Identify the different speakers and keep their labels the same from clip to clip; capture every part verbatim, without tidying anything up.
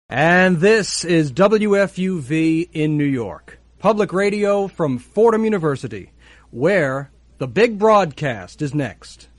Speaker 1: And this is W F U V in New York, public radio from Fordham University, where the big broadcast is next.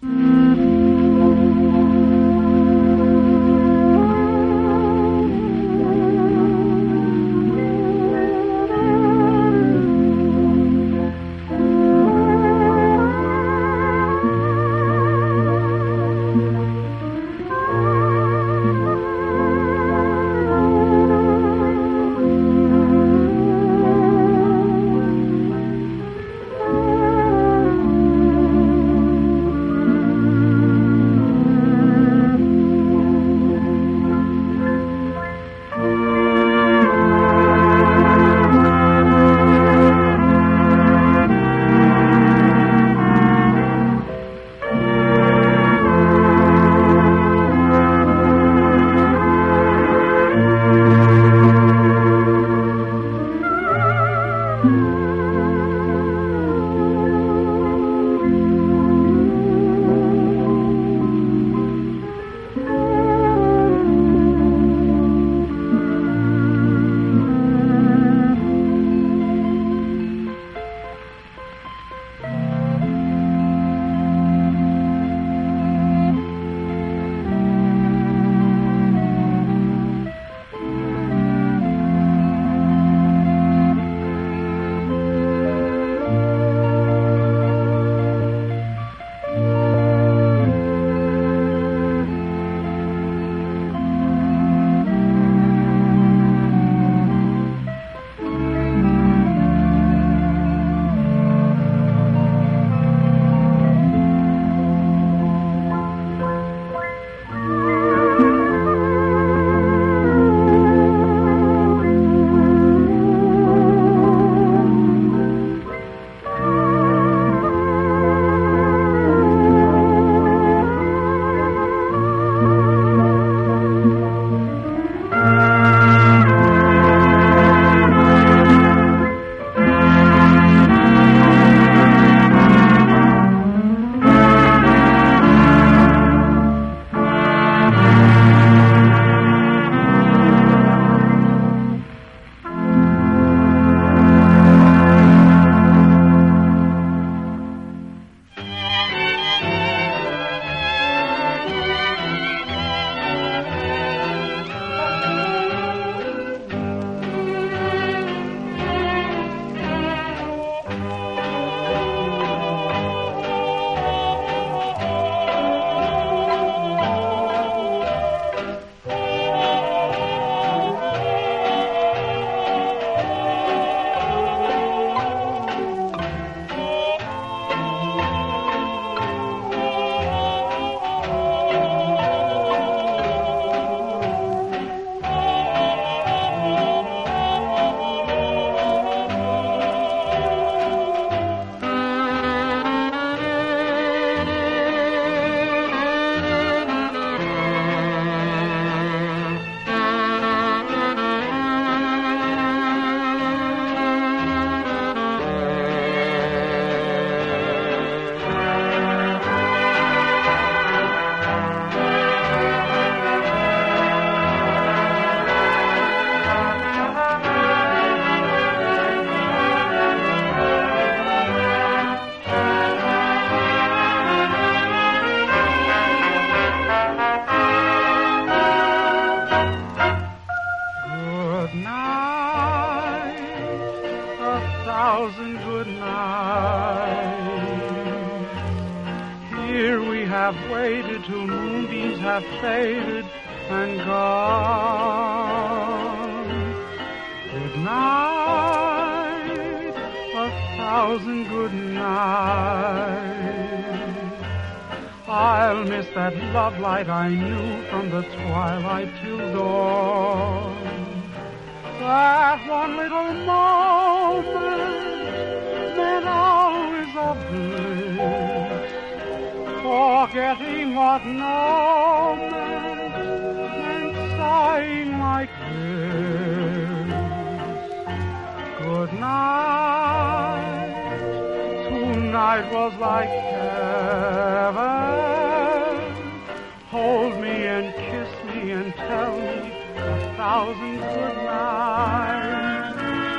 Speaker 2: I knew from the twilight till dawn. That one little moment meant hours of bliss, forgetting what no meant, and sighing like this. Good night, tonight was like heaven. Hold me and kiss me and tell me thousand good nights.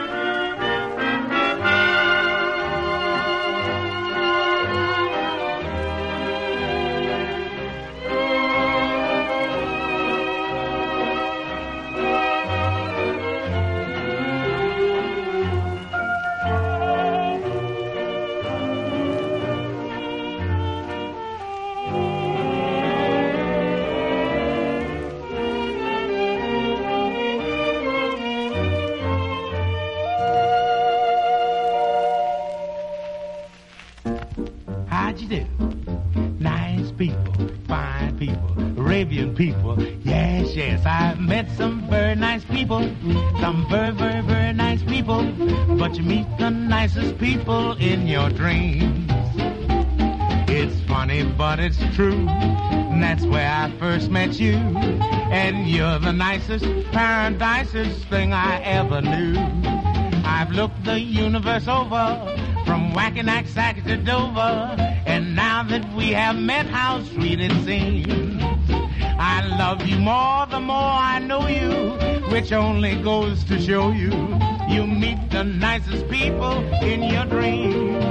Speaker 3: How'd you do? Nice people, fine people, Arabian people. Yes, yes, I've met some very nice people. Some very, very, very nice people. But you meet the nicest people in your dreams. It's funny, but it's true. And that's where I first met you. And you're the nicest, paradisest thing I ever knew. I've looked the universe over, from Wackinac, Sac to Dover, and now that we have met, how sweet it seems. I love you more the more I know you, which only goes to show you, you meet the nicest people in your dreams.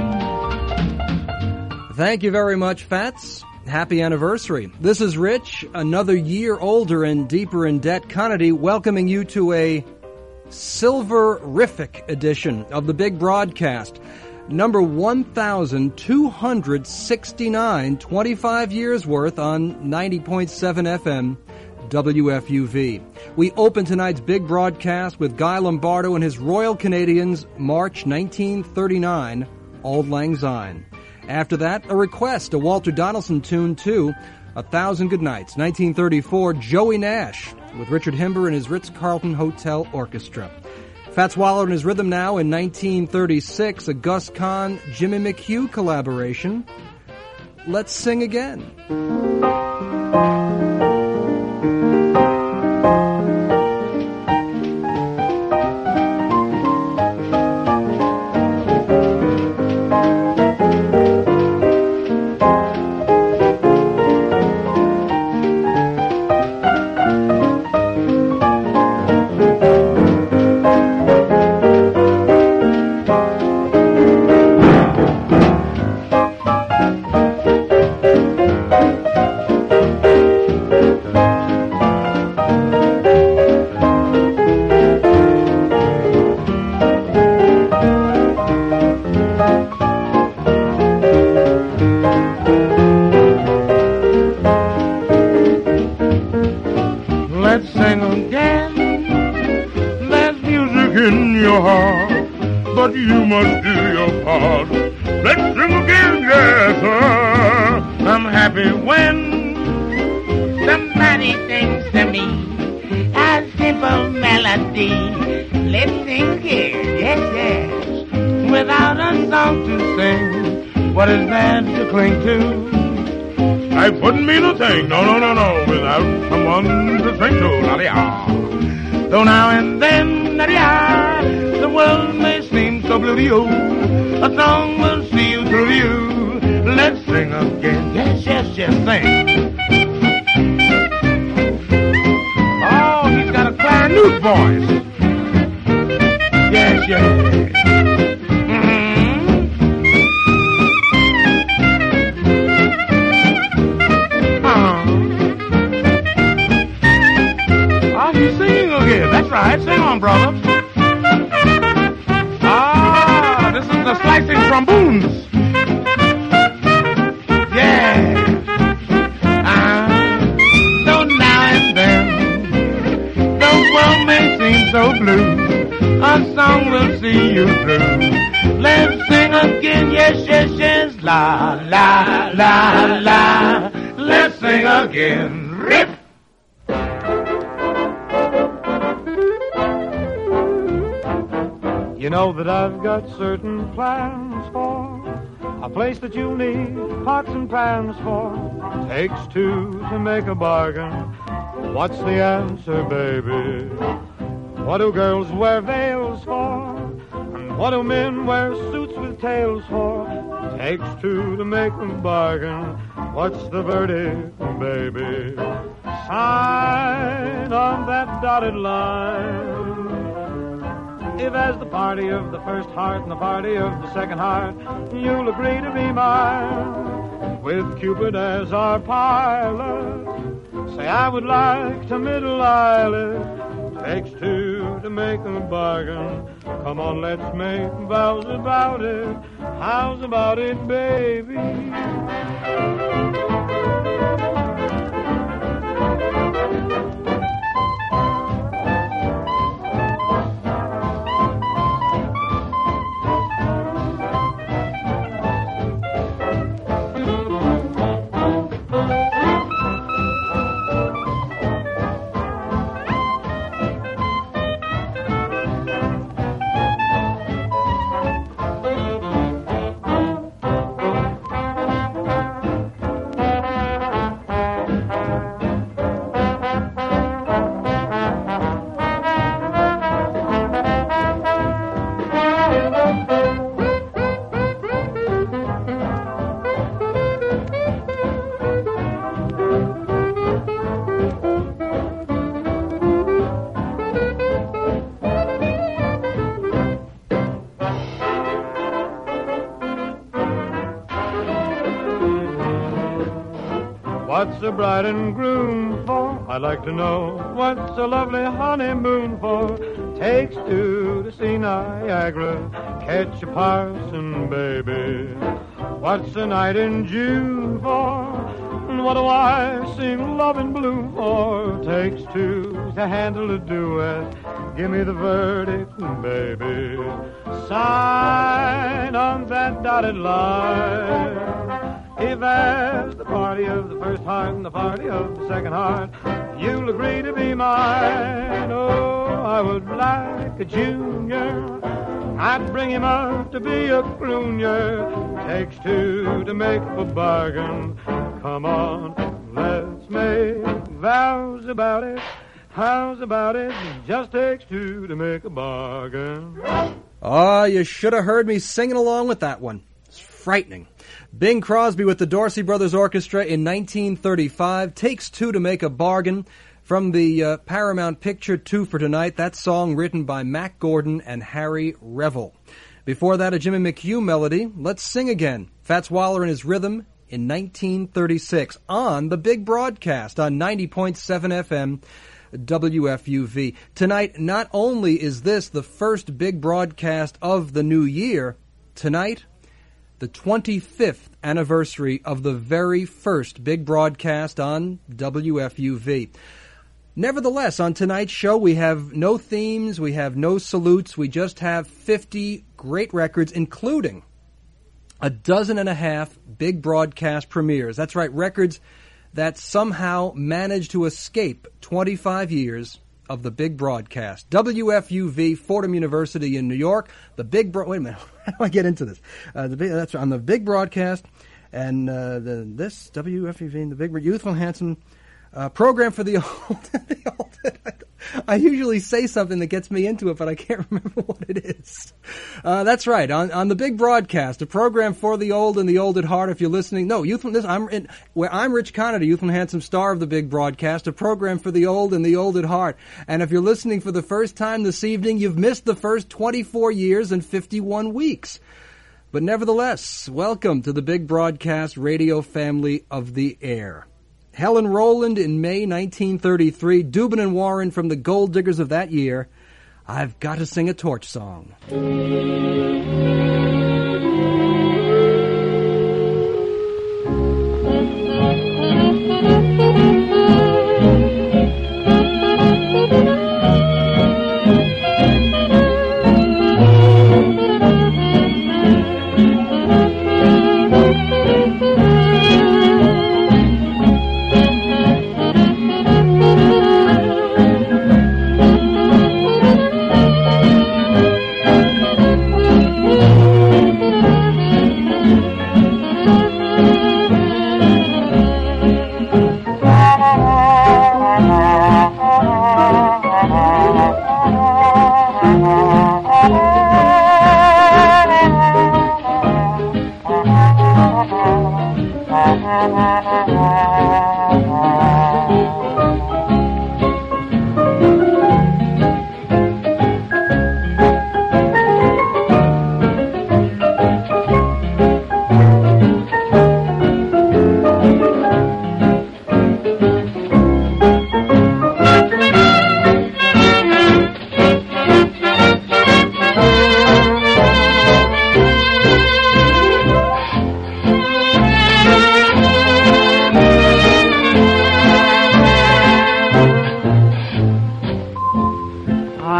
Speaker 1: Thank you very much, Fats. Happy anniversary. This is Rich, another year older and deeper in debt Kennedy, welcoming you to a Silver-rific edition of the Big Broadcast. Number one thousand two hundred sixty-nine, twenty-five years worth on ninety point seven F M, W F U V. We open tonight's Big Broadcast with Guy Lombardo and his Royal Canadians, March nineteen thirty-nine, Auld Lang Syne. After that, a request, a Walter Donaldson tune too, A Thousand Good Nights, nineteen thirty-four, Joey Nash, with Richard Himber and his Ritz-Carlton Hotel Orchestra. Fats Waller and his Rhythm Now in nineteen thirty-six, a Gus Kahn, Jimmy McHugh collaboration. Let's Sing Again.
Speaker 4: No, no, no, no, without someone to sing to, la-di-ah. Though now and then, la-di-ah, the world may seem so blue to you, a song will see you through you. Let's sing again, yes, yes, yes, sing. Oh, he's got a clarinet voice. Yes, yes. That's right. Sing on, brother. Ah, this is the slicing trombones. Yeah. Ah, so now and then, the world may seem so blue, a song will see you through. Let's sing again, yes, yes, yes, la, la, la, la. Let's sing again. Rip.
Speaker 2: You know that I've got certain plans for a place that you'll need pots and pans for. Takes two to make a bargain. What's the answer, baby? What do girls wear veils for? And what do men wear suits with tails for? Takes two to make a bargain. What's the verdict, baby? sign on that dotted line. If as the party of the first heart and the party of the second heart, you'll agree to be mine, with Cupid as our pilot, say I would like to middle islet. Takes two to make a bargain. Come on, let's make vows about it. How's about it, baby? What's a bride and groom for? I'd like to know. What's a lovely honeymoon for? Takes two to see Niagara, catch a parson, baby. What's a night in June for? And what do I sing Love in Bloom for? Takes two to handle a duet. Give me the verdict, baby. Sign on that dotted line. If as the party of the first heart and the party of the second heart, you'll agree to be mine. Oh, I would like a junior. I'd bring him up to be a crooner. Takes two to make a bargain. Come on, let's make vows about it. How's about it? Just takes two to make a bargain.
Speaker 1: Ah, oh, you should have heard me singing along with that one. It's frightening. Bing Crosby with the Dorsey Brothers Orchestra in nineteen thirty-five. Takes two to make a bargain. From the uh, Paramount picture Two for Tonight, that song written by Mack Gordon and Harry Revel. Before that, a Jimmy McHugh melody, Let's Sing Again. Fats Waller and his rhythm in nineteen thirty-six on the big broadcast on ninety point seven F M W F U V. Tonight, not only is this the first big broadcast of the new year, tonight, the twenty-fifth anniversary of the very first big broadcast on W F U V. Nevertheless, on tonight's show, we have no themes, we have no salutes, we just have fifty great records, including a dozen and a half big broadcast premieres. That's right, records that somehow managed to escape twenty-five years of the big broadcast. W F U V, Fordham University in New York. The big bro- wait a minute, how do I get into this? Uh, the big, that's on the big broadcast, and uh, the, this W F U V, the big youthful handsome uh, program for the old. the old I usually say something that gets me into it, but I can't remember what it is. Uh, that's right. On, on the big broadcast, a program for the old and the old at heart. If you're listening, no, youthful. This, I'm in, where I'm Rich Conner, youthful and handsome star of the big broadcast, a program for the old and the old at heart. And if you're listening for the first time this evening, you've missed the first twenty-four years and fifty-one weeks. But nevertheless, welcome to the big broadcast radio family of the air. Helen Rowland in May nineteen thirty-three, Dubin and Warren from the Gold Diggers of that year, I've Got to Sing a Torch Song.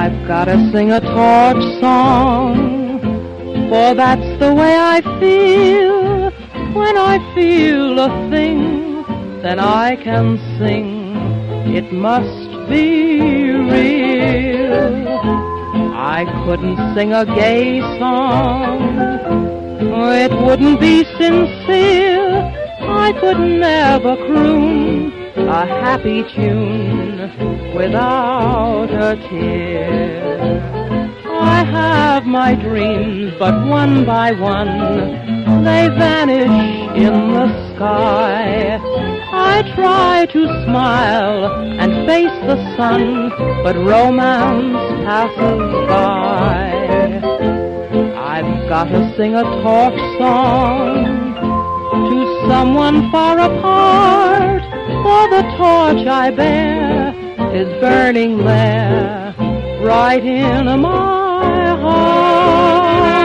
Speaker 5: I've gotta sing a torch song, for that's the way I feel. When I feel a thing, then I can sing. It must be real. I couldn't sing a gay song, it wouldn't be sincere. I could never croon a happy tune without a tear. I have my dreams, but one by one they vanish in the sky. I try to smile and face the sun, but romance passes by. I've got to sing a torch song to someone far apart, for the torch I bear is burning there, right in my heart.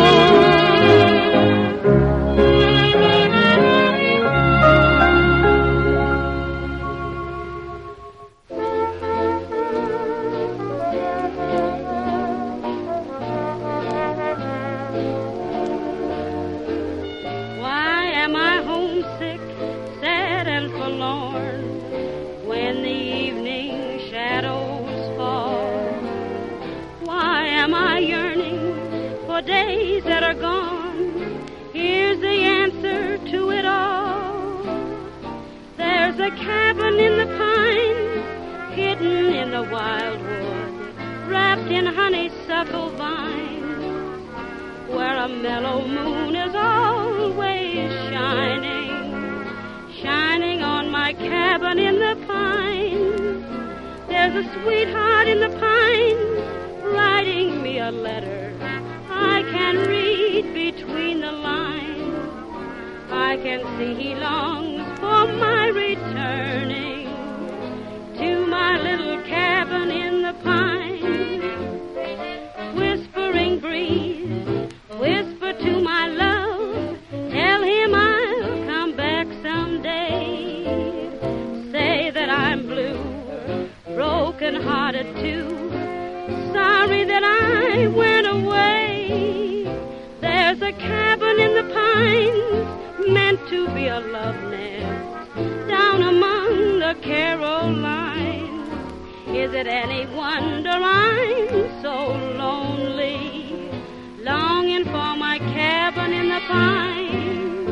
Speaker 6: Days that are gone, here's the answer to it all. There's a cabin in the pines, hidden in the wildwood, wrapped in honeysuckle vines, where a mellow moon is always shining, shining on my cabin in the pines. There's a sweetheart in the pines, writing me a letter I can read between the lines. I can see he longs for my returning to my little cabin in the pines. Whispering breeze, whisper to my love, tell him I'll come back someday. Say that I'm blue, broken hearted too, sorry that I went away. There's a cabin in the pines, meant to be a love nest, down among the Carolines. Is it any wonder I'm so lonely, longing for my cabin in the pines?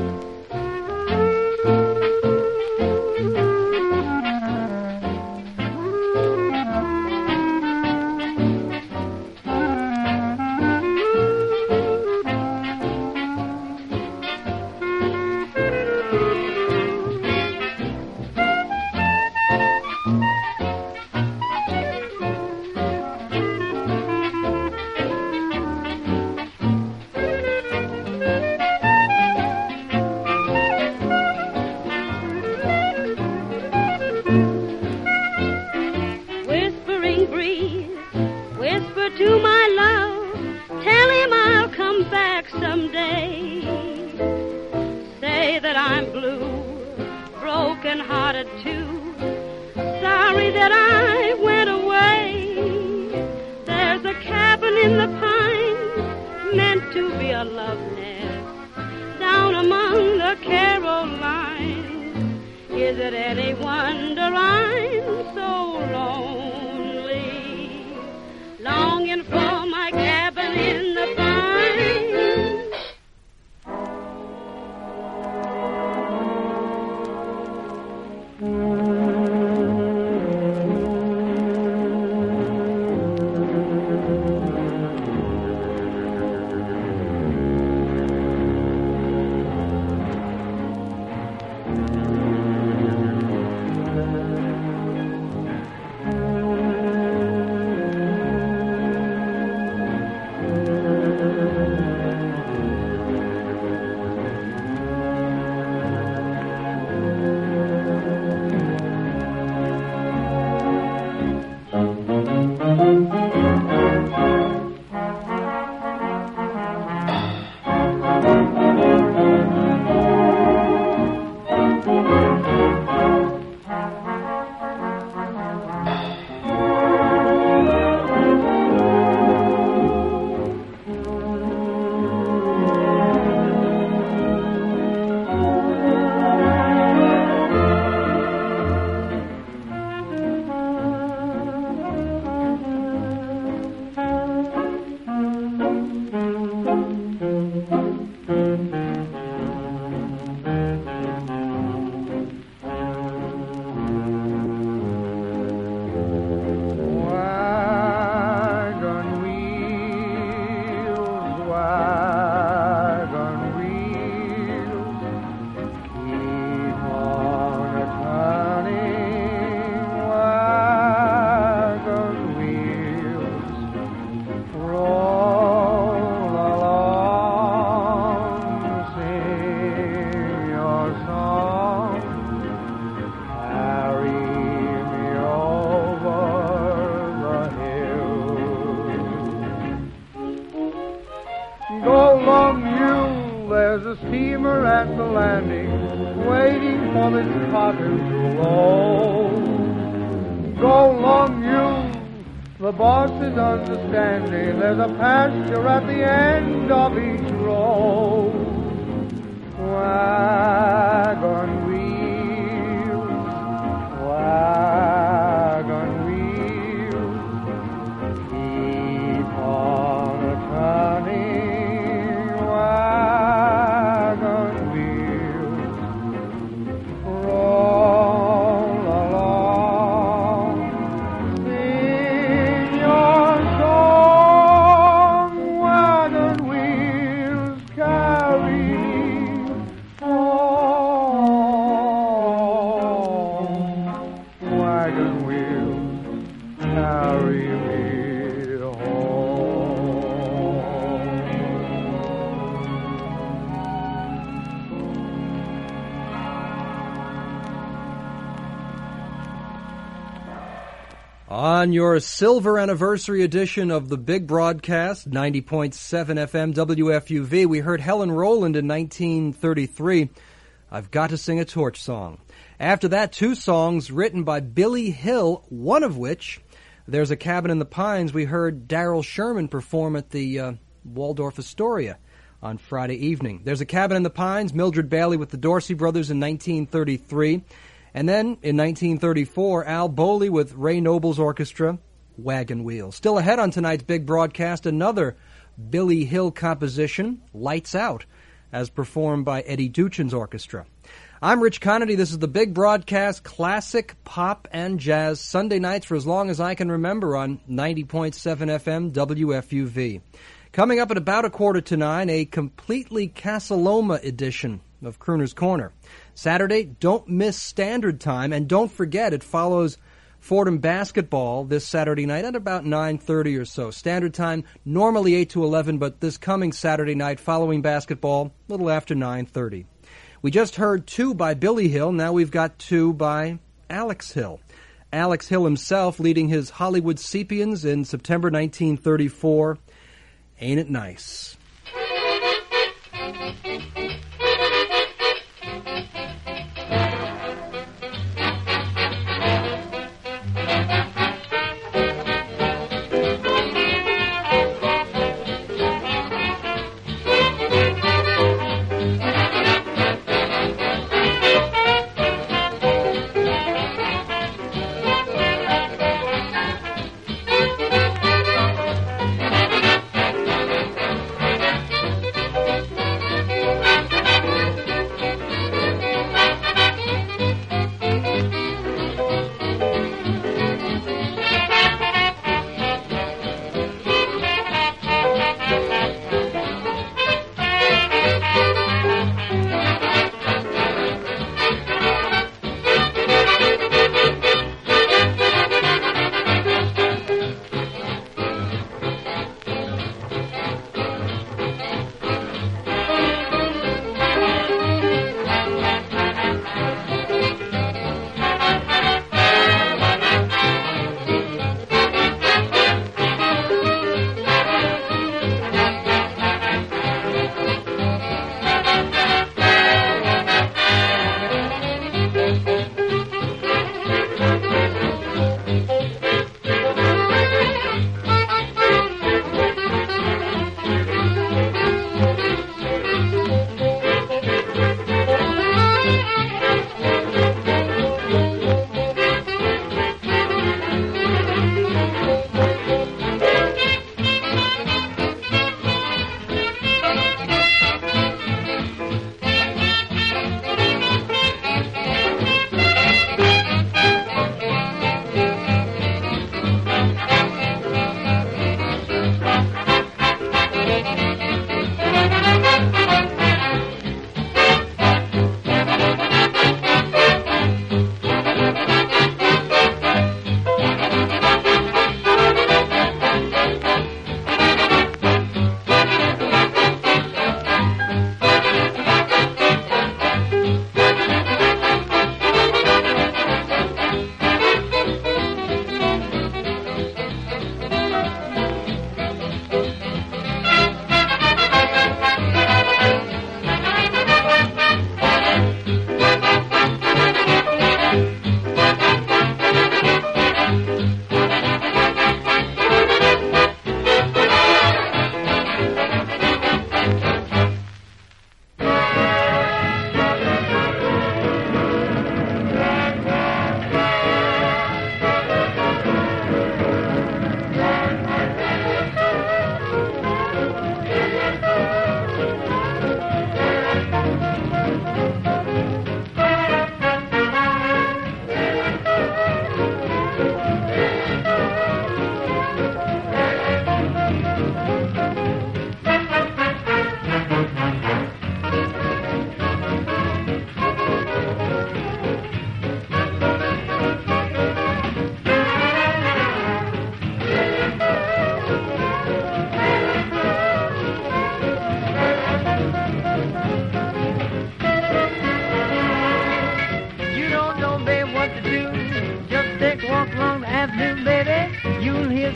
Speaker 6: Hearted too, sorry that I went away. There's a cabin in the pines, meant to be a love nest, down among the Carolines. Is it any wonder I'm so lonely, longing for my cabin in the pines? Mm-hmm.
Speaker 2: steamer at the landing, waiting for the cotton to load. Go long, you, the boss is understanding. There's a pasture at the end of each road. Wagon wheels, wagon wheels, keep on a-turning, wagon wheels, roll along, sing your song, wagon wheels, carry wagon wheels carry me home.
Speaker 1: On your silver anniversary edition of the Big Broadcast, ninety point seven F M W F U V, we heard Helen Rowland in nineteen thirty-three, I've Got to Sing a Torch Song. After that, two songs written by Billy Hill, one of which, There's a Cabin in the Pines, we heard Darrell Sherman perform at the uh, Waldorf Astoria on Friday evening. There's a Cabin in the Pines, Mildred Bailey with the Dorsey Brothers in nineteen thirty-three. And then, in nineteen thirty-four, Al Bowley with Ray Noble's orchestra, Wagon Wheel. Still ahead on tonight's Big Broadcast, another Billy Hill composition, Lights Out, as performed by Eddie Duchin's orchestra. I'm Rich Conity. This is the Big Broadcast, classic pop and jazz, Sunday nights for as long as I can remember on ninety point seven F M W F U V. Coming up at about a quarter to nine, a completely Casa Loma edition of Crooner's Corner. Saturday, don't miss Standard Time, and don't forget it follows Fordham basketball this Saturday night at about nine thirty or so. Standard Time, normally eight to eleven, but this coming Saturday night following basketball, a little after nine thirty. We just heard two by Billy Hill. Now we've got two by Alex Hill. Alex Hill himself leading his Hollywood Sepians in September nineteen thirty-four. Ain't it nice?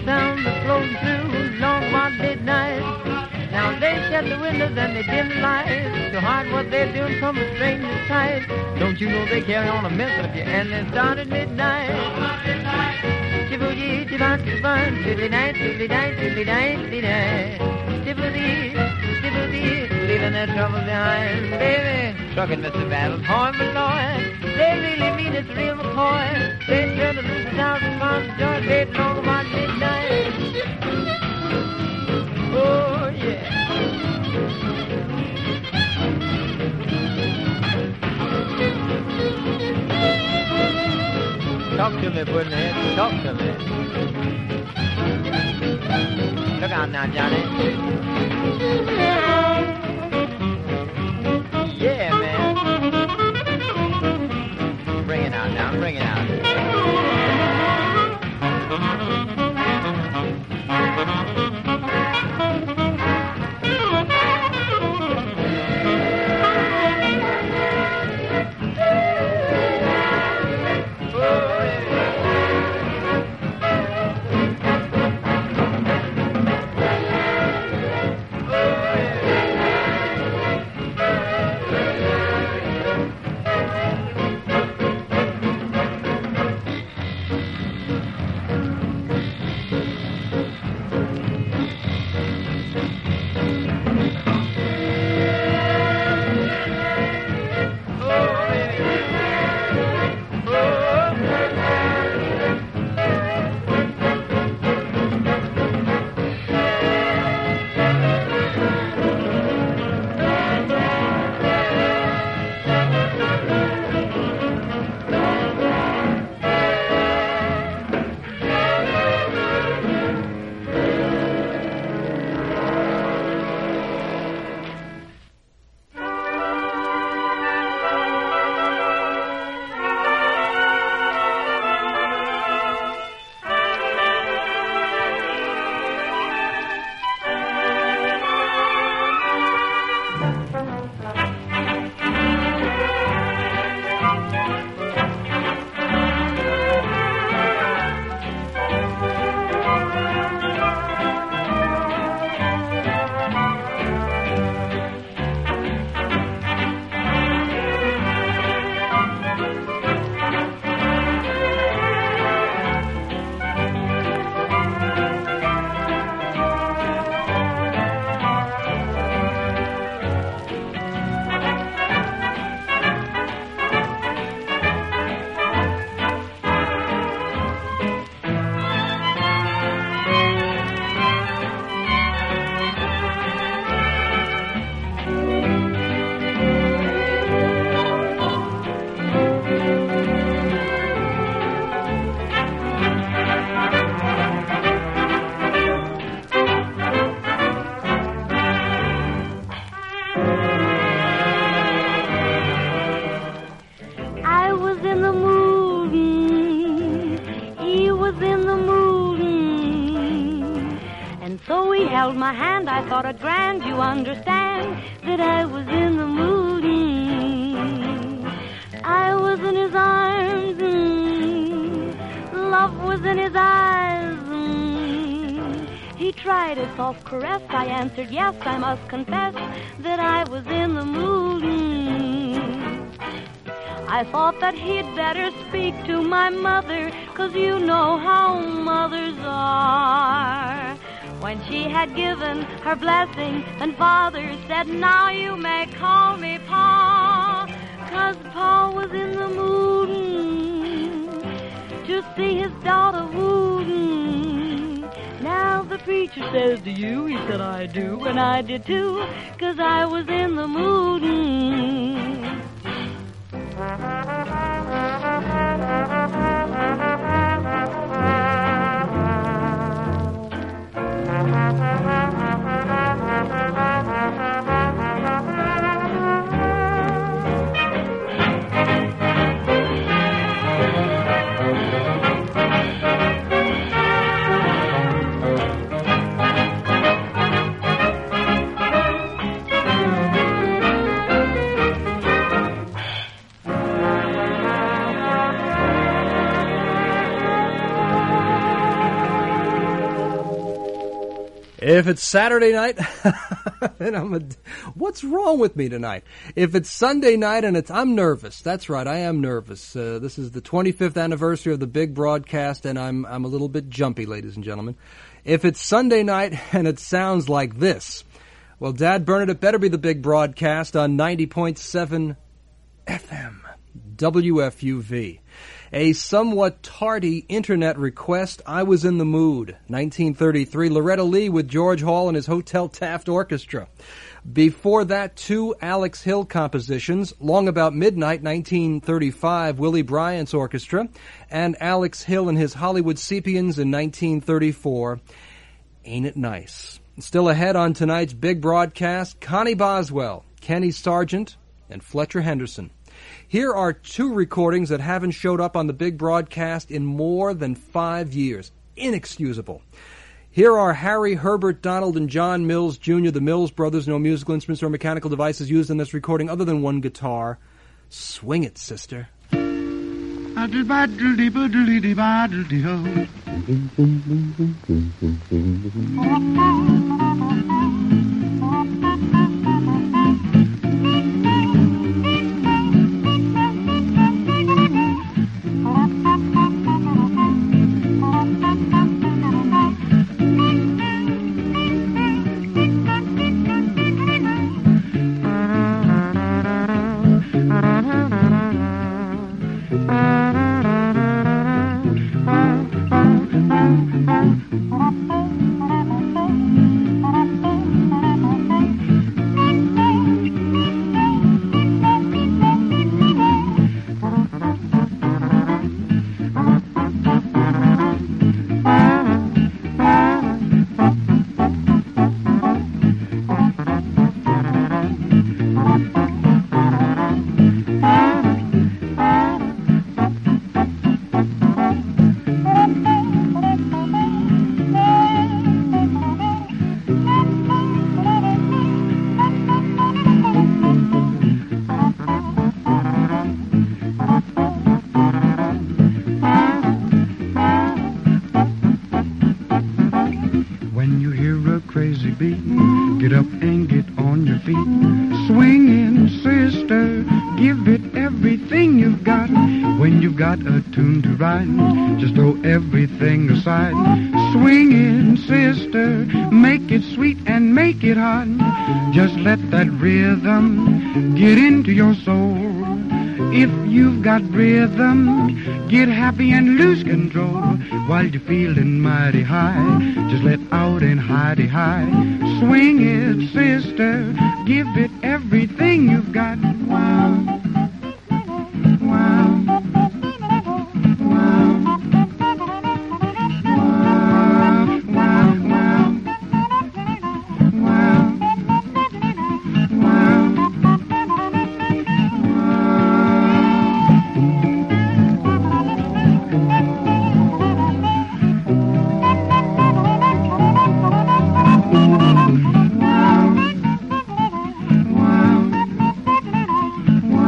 Speaker 7: sound that's flowing through long about midnight. Now they shut the windows and they dim the lights to hide what they're doing from a stranger's sight. Don't you know they carry on a mess with you and they start at midnight. Tibbly tibbly tibbly tibbly night tibbly night tibbly night tibbly night. Tibbly tibbly leaving their troubles behind, baby. Trucking Mister Battles, horn below. They really mean it's real McCoy. They try to lose a thousand pounds of joy. They long about midnight. Oh yeah. Talk to me, Puddinhead. Talk to me. Look out now, Johnny. Yeah, man. Bring it out now. Bring it out.
Speaker 6: My hand, I thought it grand, you understand, that I was in the mood. I was in his arms, love was in his eyes. He tried a soft caress, I answered yes, I must confess that I was in the mood. I thought that he'd better speak to my mother, 'cause you know how mothers are. When she had given her blessing and father said, now you may call me Pa, 'cause Pa was in the mood to see his daughter wooed. Now the preacher says, do you? He said, I do, and I did too, 'cause I was in the mood.
Speaker 1: If it's Saturday night, and I'm a, what's wrong with me tonight? If it's Sunday night and it's, I'm nervous. That's right, I am nervous. Uh, this is the twenty-fifth anniversary of the big broadcast, and I'm I'm a little bit jumpy, ladies and gentlemen. If it's Sunday night and it sounds like this, well, Dad Bernard, it better be the big broadcast on ninety point seven F M, W F U V. A somewhat tardy internet request, I Was in the Mood, nineteen thirty-three, Loretta Lee with George Hall and his Hotel Taft Orchestra. Before that, two Alex Hill compositions, Long About Midnight, nineteen thirty-five, Willie Bryant's Orchestra, and Alex Hill and his Hollywood Sepians in nineteen thirty-four, Ain't It Nice. Still ahead on tonight's big broadcast, Connie Boswell, Kenny Sargent, and Fletcher Henderson. Here are two recordings that haven't showed up on the big broadcast in more than five years. Inexcusable. Here are Harry, Herbert, Donald, and John Mills, Junior, the Mills brothers. No musical instruments or mechanical devices used in this recording other than one guitar. Swing it, sister.
Speaker 8: Just throw everything aside. Swing it, sister, make it sweet and make it hot. Just let that rhythm get into your soul. If you've got rhythm, get happy and lose control. While you're feeling mighty high, just let out and hidey high. Swing it, sister, give it everything you've got. Wow, wow. Wow.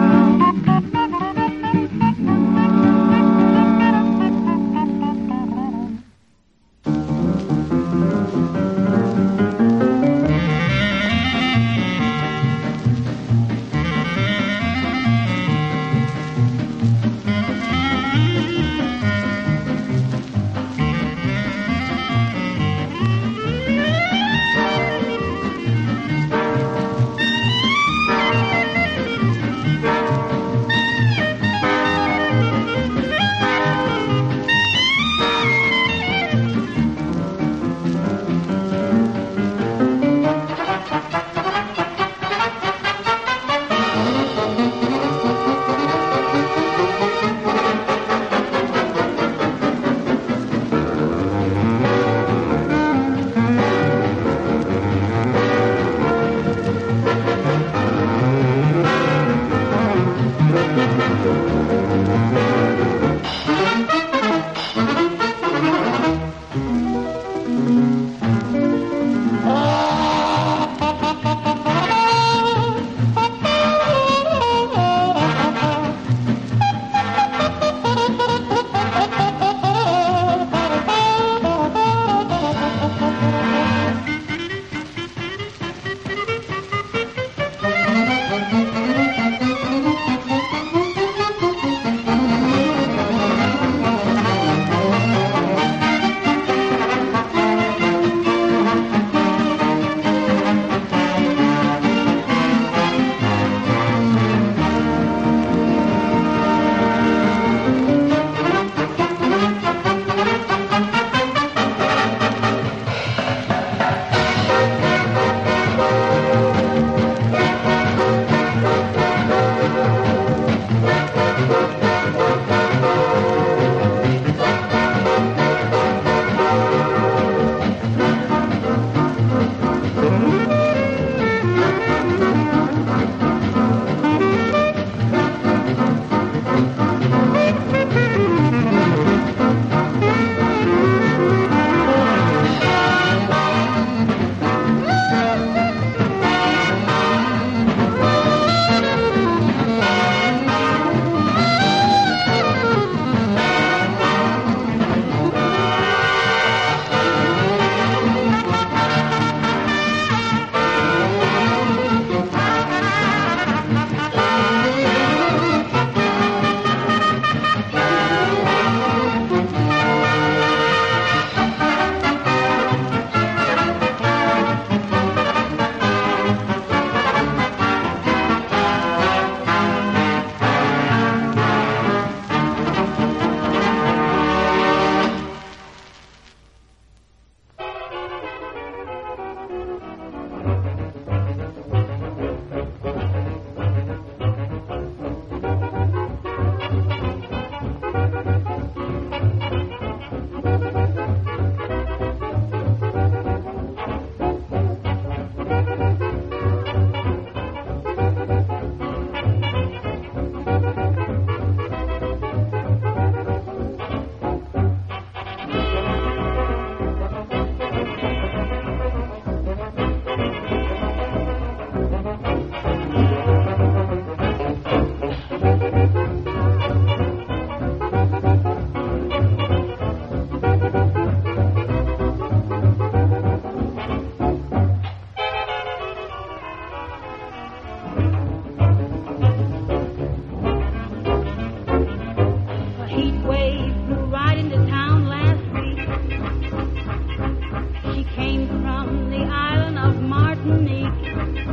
Speaker 6: She came from the island of Martinique.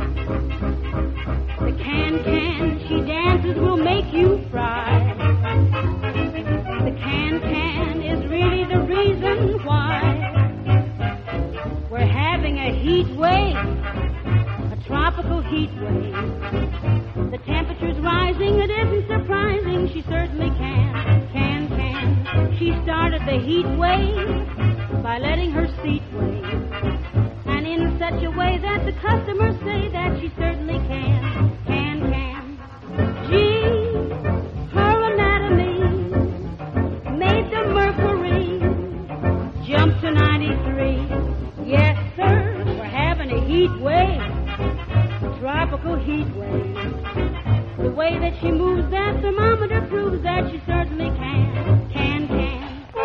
Speaker 6: The can-can she dances will make you fry. The can-can is really the reason why we're having a heat wave, a tropical heat wave. The temperature's rising, it isn't surprising. She certainly can, can, can. She started the heat wave by letting her seat wave, and in such a way that the customers say that she certainly can, can, can. Gee, her anatomy made the mercury jump to ninety-three. Yes, sir, we're having a heat wave, a tropical heat wave. The way that she moves that thermometer proves that she certainly can, can, can.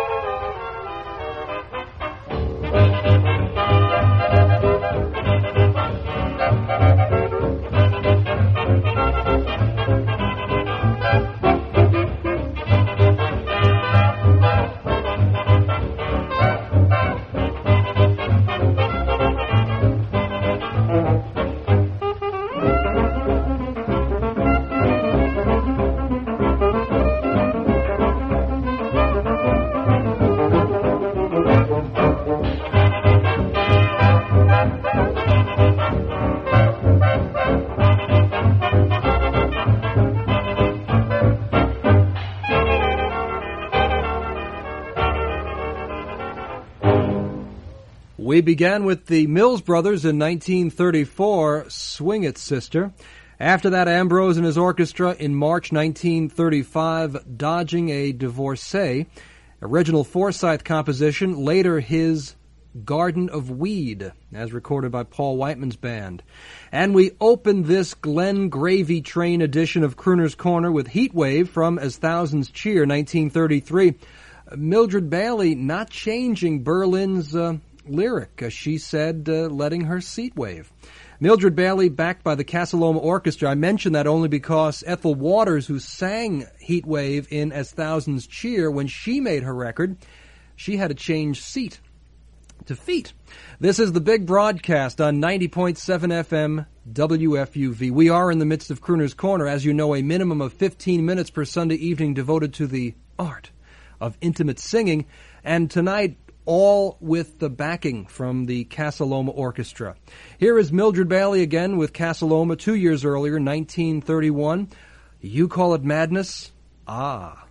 Speaker 1: We began with the Mills Brothers in nineteen thirty-four, Swing It, Sister. After that, Ambrose and his orchestra in March nineteen thirty-five, Dodging a Divorcee, original Forsyth composition, later his Garden of Weed, as recorded by Paul Whiteman's band. And we opened this Glenn Gravy Train edition of Crooner's Corner with Heatwave from As Thousands Cheer, nineteen thirty-three. Mildred Bailey not changing Berlin's uh, lyric. Uh, she said, uh, letting her seat wave. Mildred Bailey, backed by the Casa Loma Orchestra. I mention that only because Ethel Waters, who sang Heatwave in As Thousands Cheer, when she made her record, she had to change seat to feet. This is the big broadcast on ninety point seven F M W F U V. We are in the midst of Crooner's Corner. As you know, a minimum of fifteen minutes per Sunday evening devoted to the art of intimate singing. And tonight, all with the backing from the Casa Loma Orchestra. Here is Mildred Bailey again with Casa Loma two years earlier, nineteen thirty-one. You Call It Madness? Ah.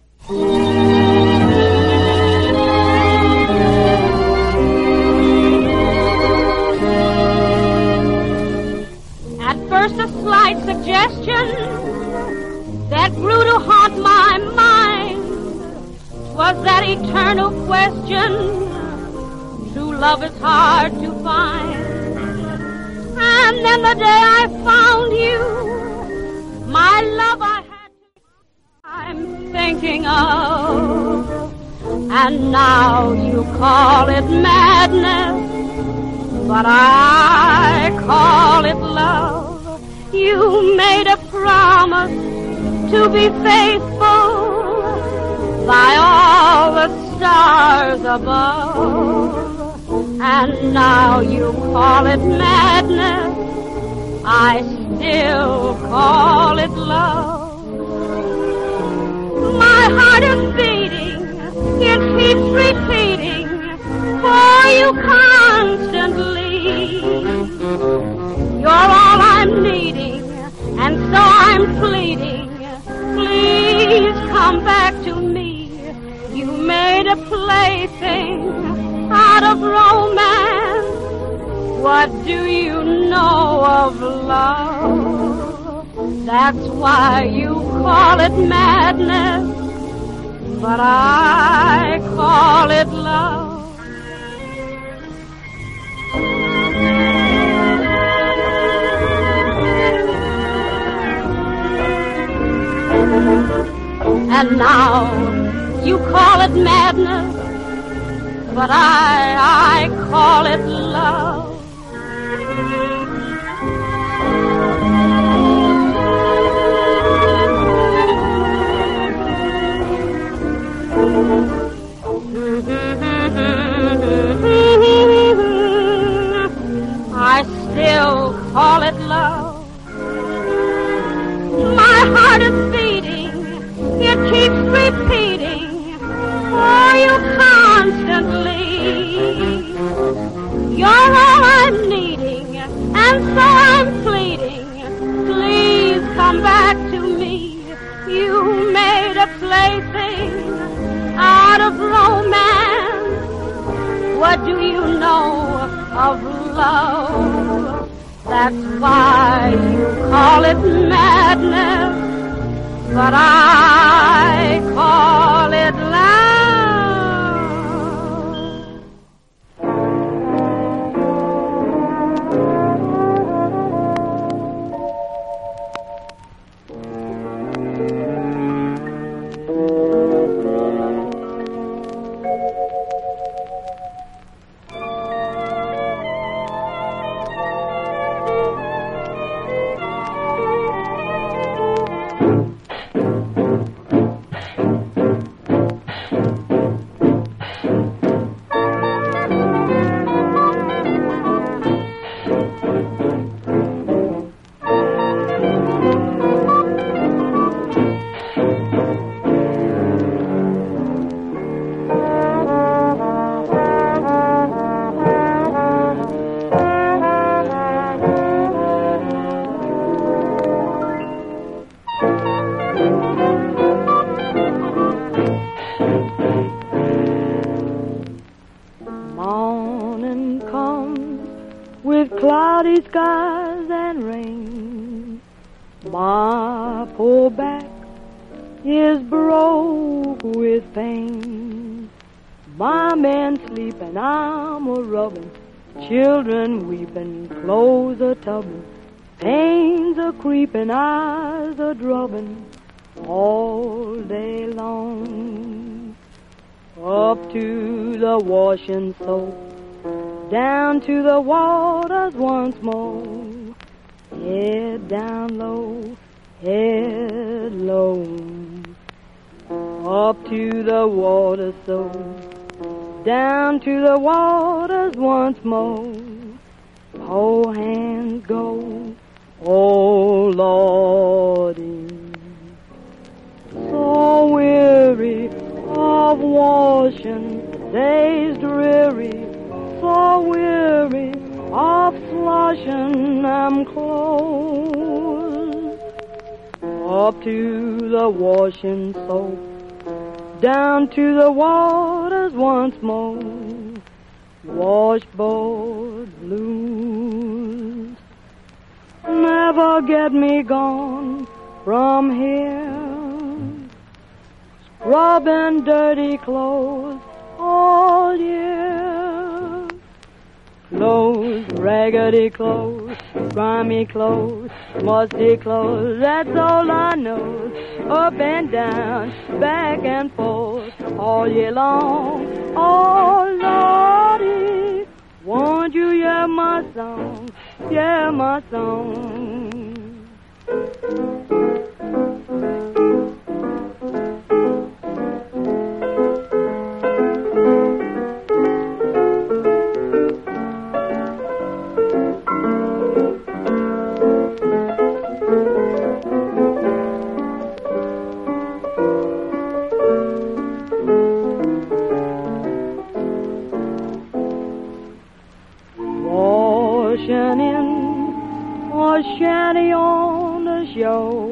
Speaker 6: At first a slight suggestion that grew to haunt my mind was that eternal question, true love is hard to find. And then the day I found you, my love I had to, I'm thinking of. And now you call it madness, but I call it love. You made a promise to be faithful by all the stars above. And now you call it madness, I still call it love. My heart is beating, it keeps repeating for you constantly. You're all I'm needing, and so I'm pleading, please come back to me. You made a plaything out of romance. What do you know of love? That's why you call it madness, but I call it love. And now you call it madness, but I, I call it love. call it love. My heart is beating, it keeps repeating, for you constantly. You're all I'm needing, and so I'm pleading, please come back to me. You made a plaything out of romance. What do you know of love? That's why you call it madness, but I call it love. Skies and rain, my poor back is broke with pain. My man sleeping, I'm a rubbing, children weeping, clothes a tubbing, pains a creeping, eyes a drubbing, all day long. Up to the washing soap, down to the waters once more. Head down low, head low. Up to the water so, down to the waters once more. Oh, hands go, oh Lordy. So weary of washing, days dreary, so weary of slushing them clothes. Up to the washing soap, down to the waters once more. Washboard blues never get me gone from here. Scrubbing dirty clothes all year. Clothes, raggedy clothes, grimy clothes, musty clothes, that's all I know. Up and down, back and forth, all year long. Oh, Lordy, won't you hear my song, hear my song. Shanty on the shore,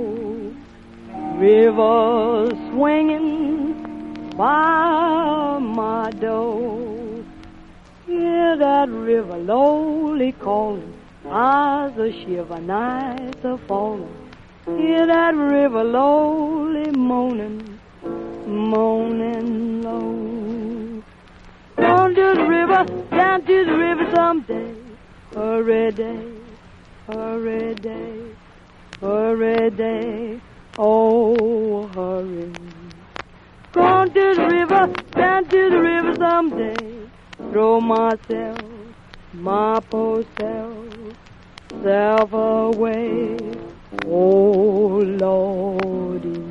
Speaker 6: river swinging by my door. Hear that river lowly calling, eyes a shiver, nights a falling. Hear that river lowly moaning, moaning low. Down to the river, down to the river someday, hurry day. Hurry day, hurry day, oh hurry. Gone to the river, down to the river someday. Throw myself, my poor self, self away, oh Lordy.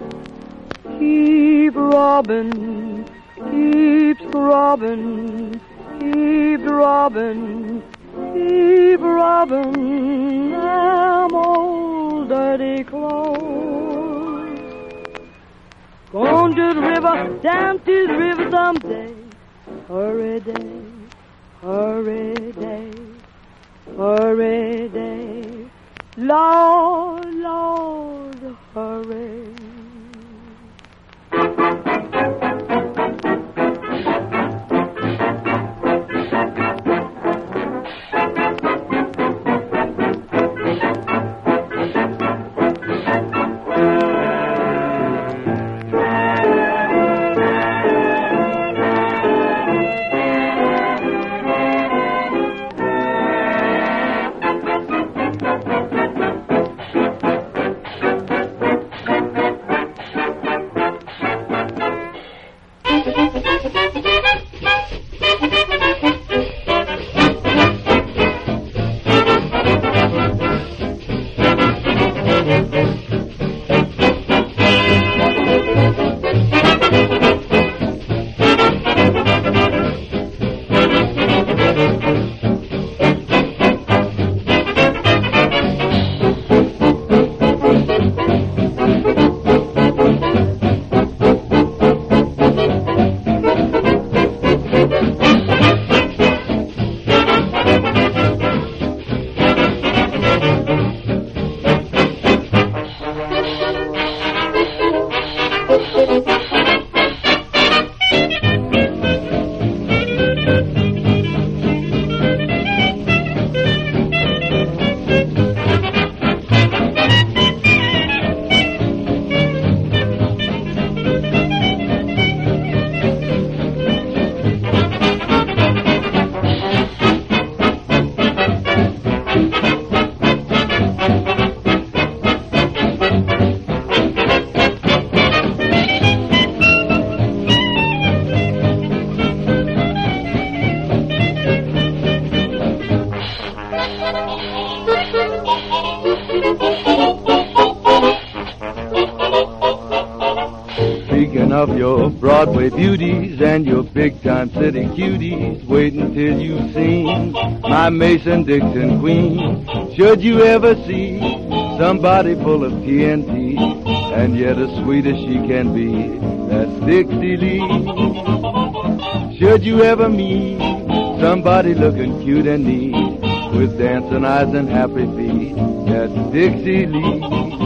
Speaker 6: Keep robbing, keep scrubbing, keep robbing, keep robbing.
Speaker 5: rubbing them old dirty clothes. Going to the river, down to the river someday. Hurry day, hurry day, hurry day. Lord, Lord, hurry.
Speaker 9: Speaking of your Broadway beauties and your big-time city cuties, wait until you've seen my Mason-Dixon queen. Should you ever see somebody full of T N T, and yet as sweet as she can be, that's Dixie Lee. Should you ever meet somebody looking cute and neat, with dancing eyes and happy feet, that's Dixie Lee.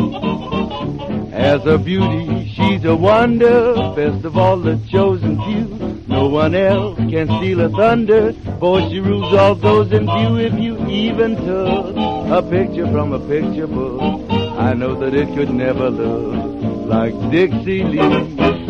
Speaker 9: As a beauty, she's a wonder, best of all the chosen few. No one else can steal her thunder, for she rules all those in view. If you even took a picture from a picture book, I know that it could never look like Dixie Lee.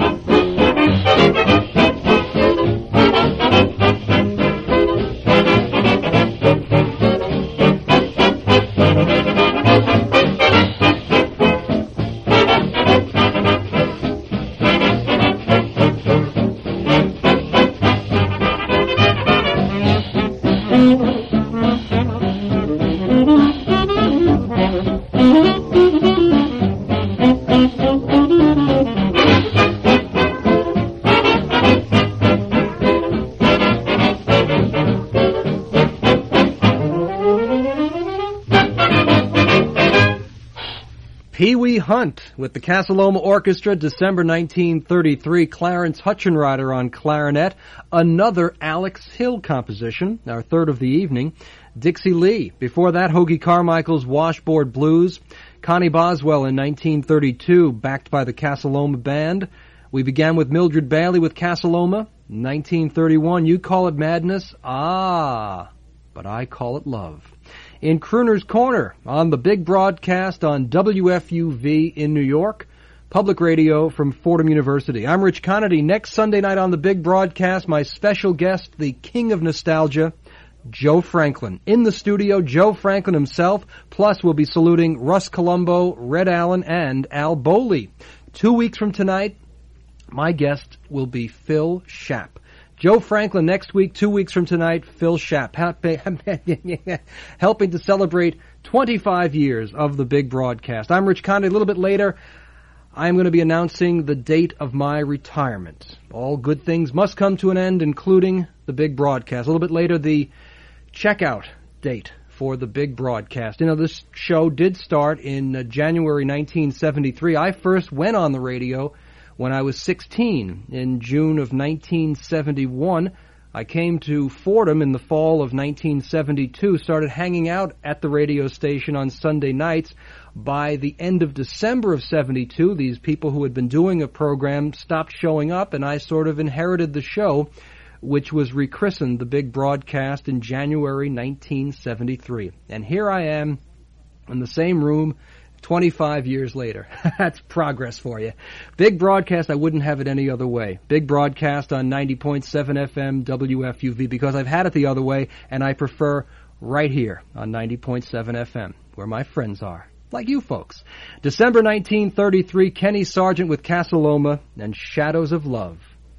Speaker 1: Pee Wee Hunt with the Casa Loma Orchestra, December nineteen thirty-three. Clarence Hutchenrider on clarinet. Another Alex Hill composition, our third of the evening. Dixie Lee. Before that, Hoagie Carmichael's Washboard Blues. Connie Boswell in nineteen thirty-two, backed by the Casa Loma Band. We began with Mildred Bailey with Casa Loma. nineteen thirty-one, You Call It Madness. Ah, but I call it love. In Crooner's Corner on the big broadcast on W F U V in New York, public radio from Fordham University. I'm Rich Connedy. Next Sunday night on the big broadcast, my special guest, the king of nostalgia, Joe Franklin. In the studio, Joe Franklin himself, plus we'll be saluting Russ Colombo, Red Allen, and Al Bowley. Two weeks from tonight, my guest will be Phil Schaap. Joe Franklin next week, two weeks from tonight, Phil Schaap, helping to celebrate twenty-five years of the big broadcast. I'm Rich Conde. A little bit later, I'm going to be announcing the date of my retirement. All good things must come to an end, including the big broadcast. A little bit later, the checkout date for the big broadcast. You know, this show did start in uh, January nineteen seventy-three. I first went on the radio when I was sixteen. In June of nineteen seventy-one, I came to Fordham in the fall of nineteen seventy-two, started hanging out at the radio station on Sunday nights. By the end of December of seventy-two, these people who had been doing a program stopped showing up, and I sort of inherited the show, which was rechristened the big broadcast in January nineteen seventy-three. And here I am in the same room twenty-five years later. That's progress for you. Big broadcast, I wouldn't have it any other way. Big broadcast on ninety point seven F M W F U V, because I've had it the other way, and I prefer right here on ninety point seven F M, where my friends are, like you folks. December nineteen thirty-three, Kenny Sargent with Casa Loma and Shadows of Love.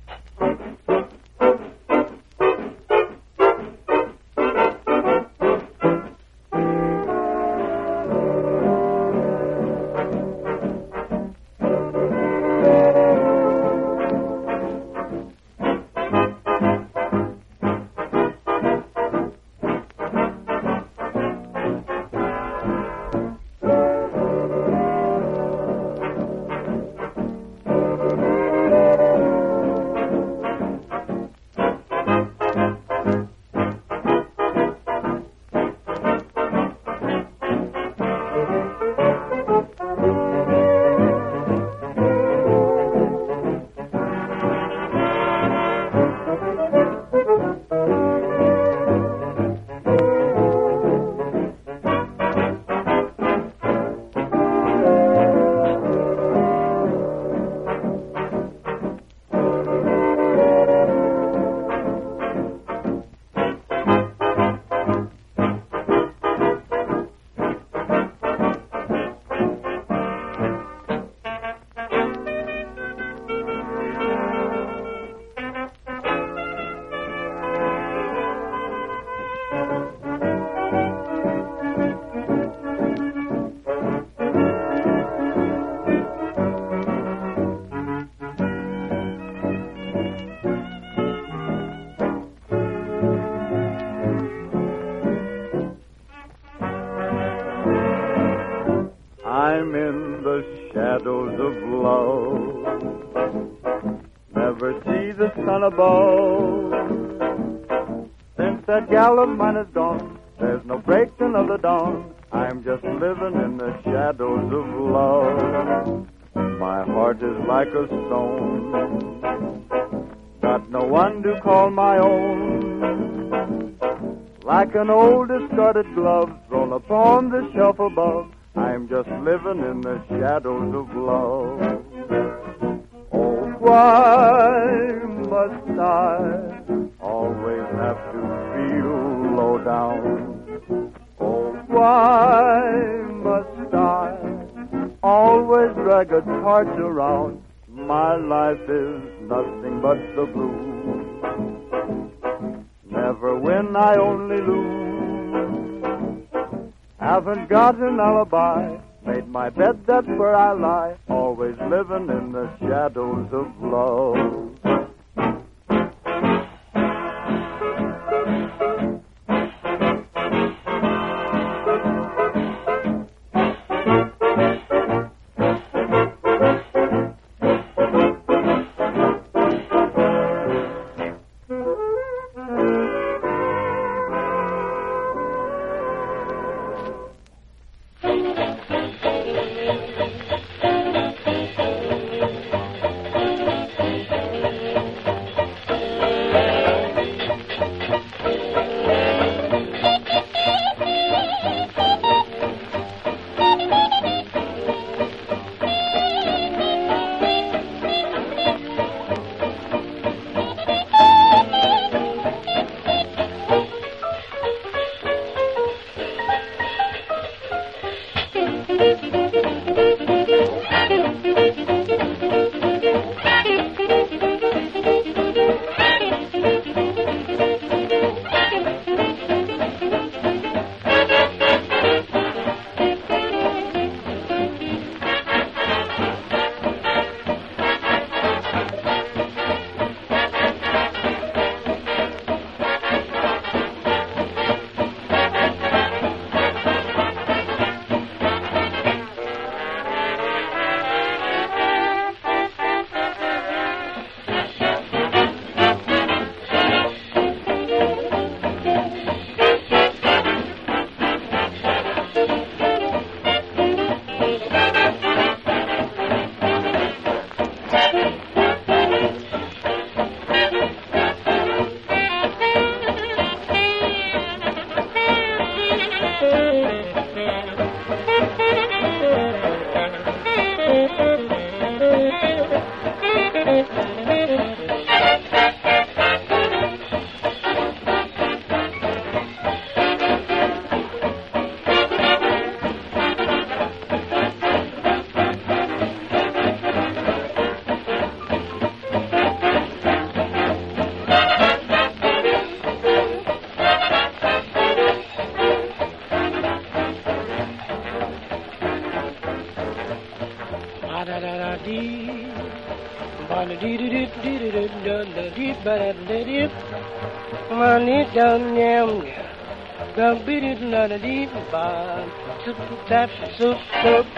Speaker 2: above. Since that gal of mine is gone, there's no breaking of the dawn. I'm just living in the shadows of love. My heart is like a stone, got no one to call my own. Like an old discarded glove thrown upon the shelf above, I'm just living in the shadows of love. Oh, why must I always have to feel low down? Oh, why must I always drag a torch around? My life is nothing but the blues. Never win, I only lose. Haven't got an alibi, made my bed, that's where I lie, always living in the shadows of love.
Speaker 10: dee. Ba dee dee dee dee dee dee dee dee ba dee dee. Ma nee dum yum. Gum be dee da da dee ba. Soup tap soup soup.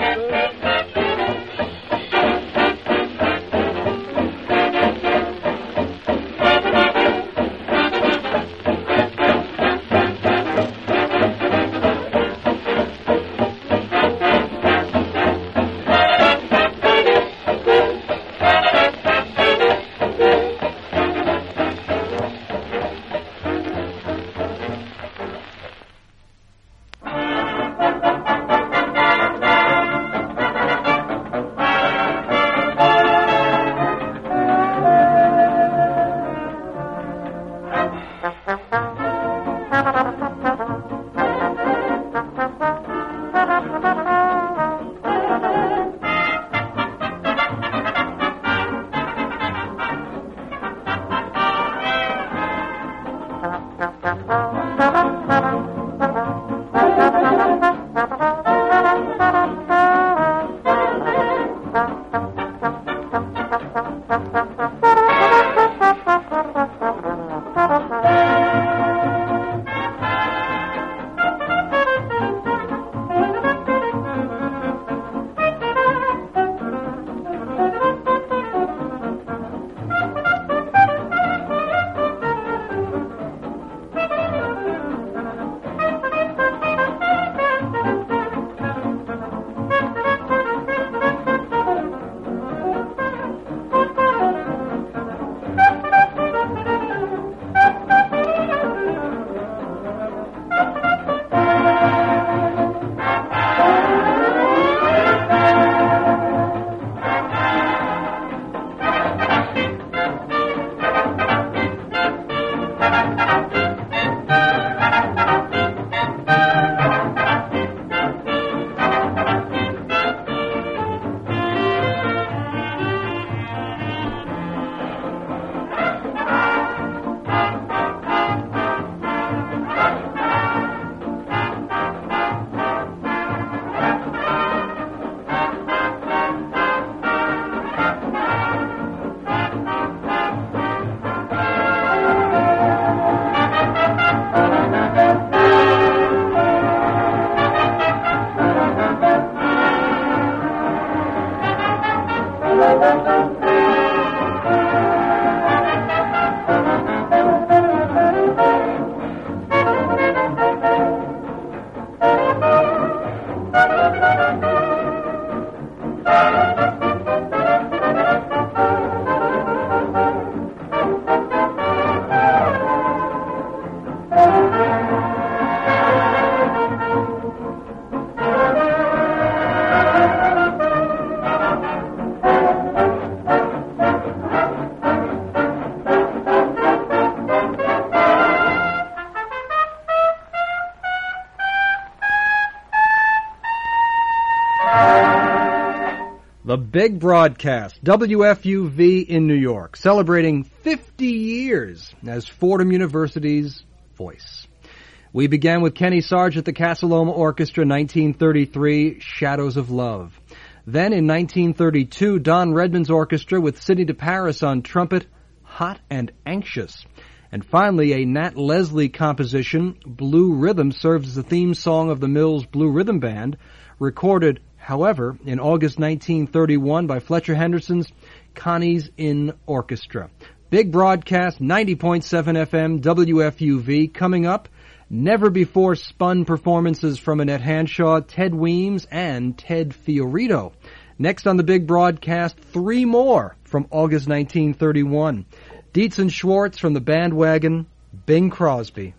Speaker 1: The Big Broadcast, W F U V in New York, celebrating fifty years as Fordham University's voice. We began with Kenny Sargent, the Casa Loma Orchestra, nineteen thirty-three, Shadows of Love. Then in nineteen thirty-two, Don Redman's orchestra with Sidney DeParis on trumpet, Hot and Anxious. And finally, a Nat Leslie composition, Blue Rhythm, serves as the theme song of the Mills Blue Rhythm Band, recorded, however, in August nineteen thirty-one by Fletcher Henderson's Connie's Inn Orchestra. Big Broadcast, ninety point seven F M, W F U V. Coming up, never-before-spun performances from Annette Hanshaw, Ted Weems, and Ted Fiorito. Next on the Big Broadcast, three more from August nineteen thirty-one. Dietz and Schwartz from the Bandwagon, Bing Crosby.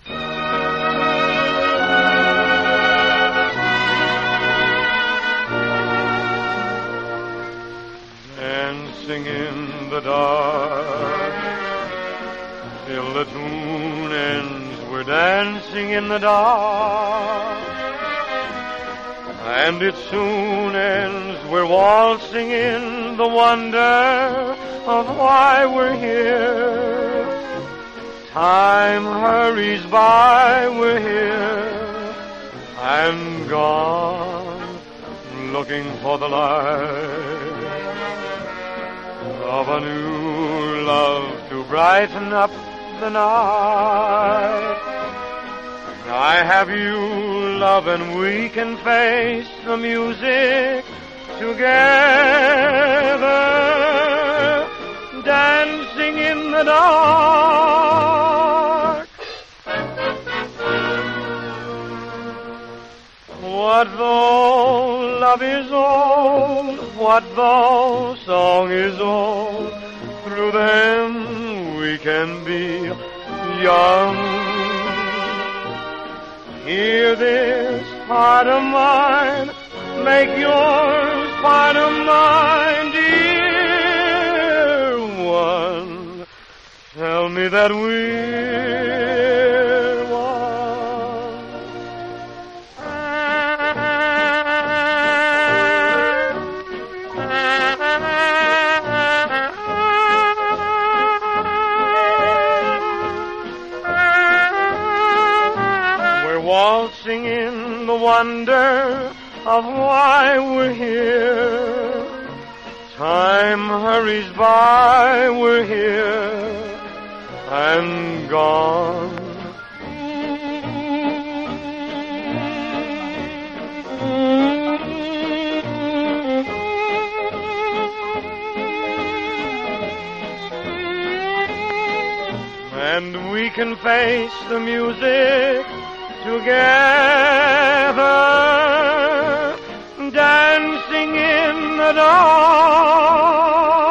Speaker 2: Dancing in the dark till the tune ends, we're dancing in the dark, and it soon ends, we're waltzing in the wonder of why we're here. Time hurries by, we're here and gone, looking for the light. of a new love to brighten up the night. I have you, love, and we can face the music together, dancing in the dark. What though love is old, what though song is old, through them we can be young. Hear this heart of mine, make yours part of mine, dear one. Tell me that we're one. We're waltzing in the wonder of why we're here. Time hurries by, we're here and gone. And we can face the music together, dancing in the dark.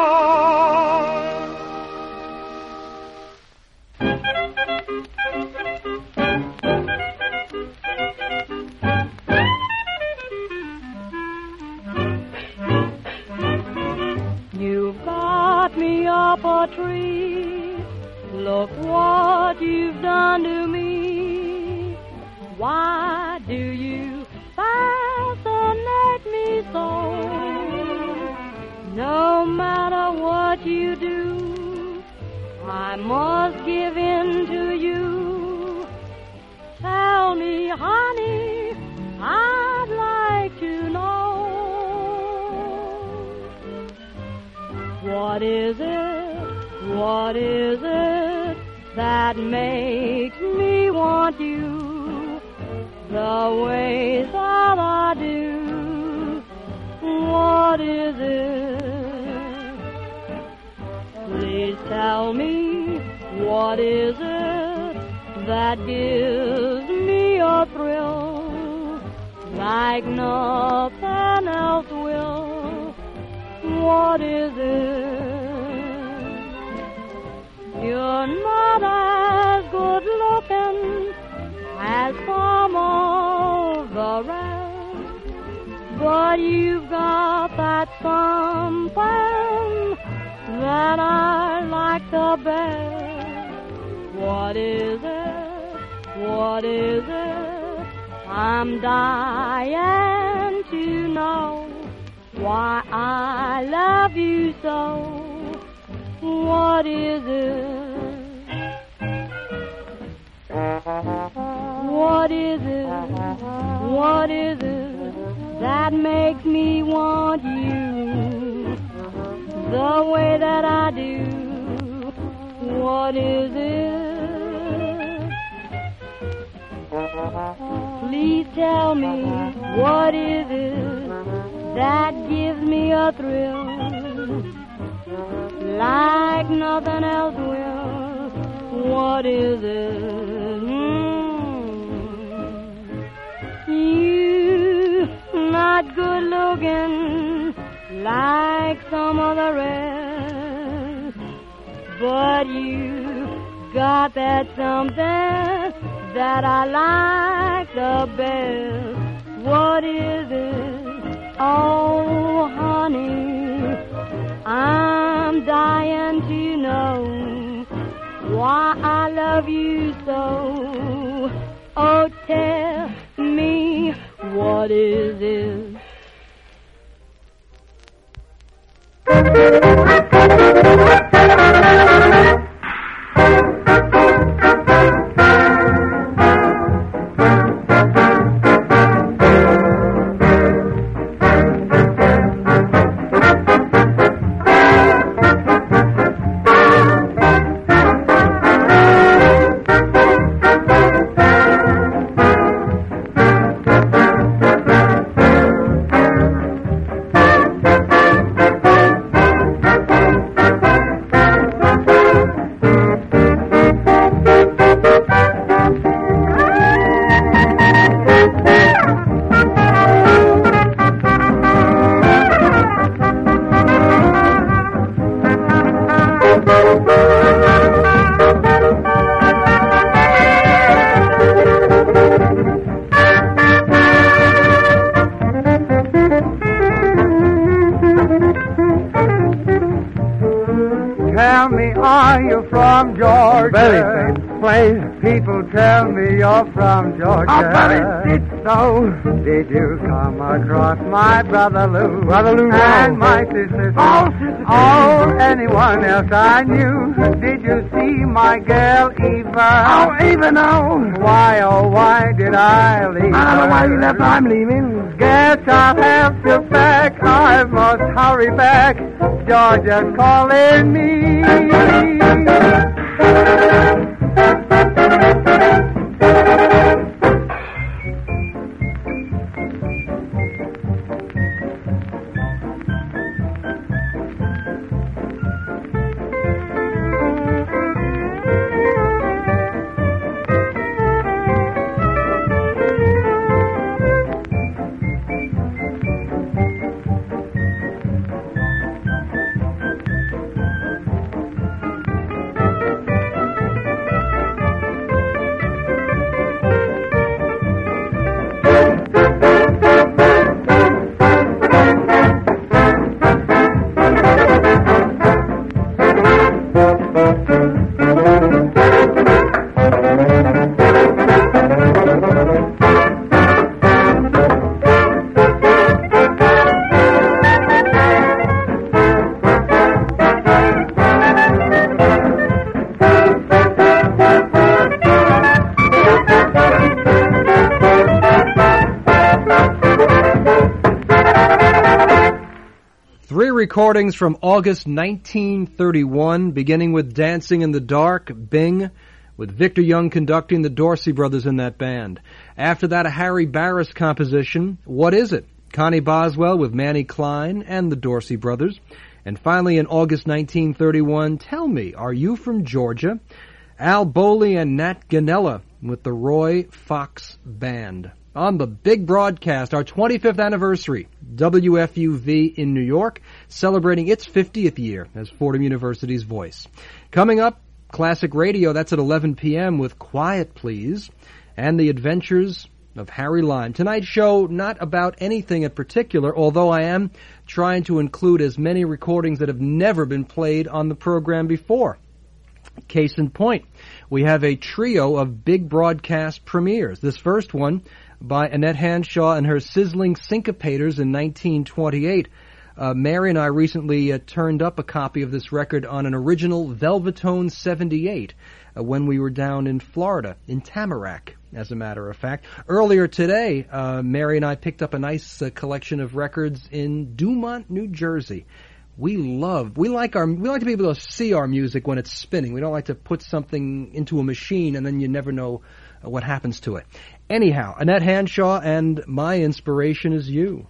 Speaker 5: You've got me up a tree, look what you've done to me. Why do you fascinate me so? No matter what you do, I must give in to you. Tell me, honey, I'd like to know. What is it, what is it that makes me want you the way that I do? What is it? Please tell me, what is it that gives me a thrill like nothing else will? What is it? You're not as good looking as some of the rest, but you've got that something that I like the best. What is it? What is it? I'm dying to know why I love you so. What is it? What is it? What is it that makes me want you the way that I do? What is it? Please tell me, what is it that gives me a thrill like nothing else will? What is it? Mm. You not good looking like some of the rest, but you got that something that I like the best. What is it? Oh, honey, I'm dying to know why I love you so. Oh, tell me, what is it?
Speaker 11: Are you from Georgia?
Speaker 12: Very famous place.
Speaker 11: People tell me you're from Georgia.
Speaker 12: Oh, very did so.
Speaker 11: Did you come across my brother Lou?
Speaker 12: Brother Lou
Speaker 11: and
Speaker 12: Rose.
Speaker 11: my sister Sue?
Speaker 12: Oh, sister
Speaker 11: Oh, anyone else I knew? Did you see my girl Eva?
Speaker 12: Oh, Eva, no.
Speaker 11: Why, oh, why did I leave
Speaker 12: I don't know
Speaker 11: her?
Speaker 12: why you left. I'm leaving.
Speaker 11: Guess I'll have to pack. I must hurry back. Georgia's calling me.
Speaker 1: Recordings from August nineteen thirty-one, beginning with Dancing in the Dark, Bing, with Victor Young conducting the Dorsey Brothers in that band. After that, a Harry Barris composition, What Is It? Connie Boswell with Manny Klein and the Dorsey Brothers. And finally, in August nineteen thirty-one, Tell Me, Are You From Georgia? Al Bowley and Nat Ganella with the Roy Fox Band. On the big broadcast, our twenty-fifth anniversary, W F U V in New York, celebrating its fiftieth year as Fordham University's voice. Coming up, classic radio, that's at eleven p.m. with Quiet Please, and the adventures of Harry Lime. Tonight's show, not about anything in particular, although I am trying to include as many recordings that have never been played on the program before. Case in point, we have a trio of big broadcast premieres. This first one by Annette Hanshaw and her Sizzling Syncopators in nineteen twenty-eight. Uh, Mary and I recently uh, turned up a copy of this record on an original Velvetone seventy-eight uh, when we were down in Florida, in Tamarack, as a matter of fact. Earlier today, uh, Mary and I picked up a nice uh, collection of records in Dumont, New Jersey. We love, we like our, we like to be able to see our music when it's spinning. We don't like to put something into a machine and then you never know uh, what happens to it. Anyhow, Annette Hanshaw and My Inspiration Is You.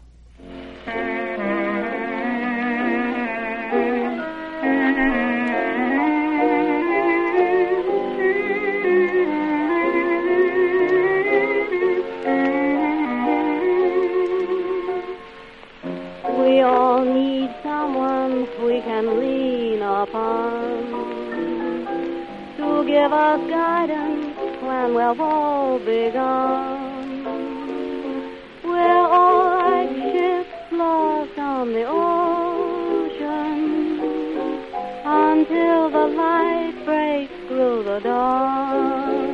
Speaker 5: We all need someone we can lean upon to give us guidance when we've all begun. We're all like ships lost on the ocean until the light breaks through the dawn.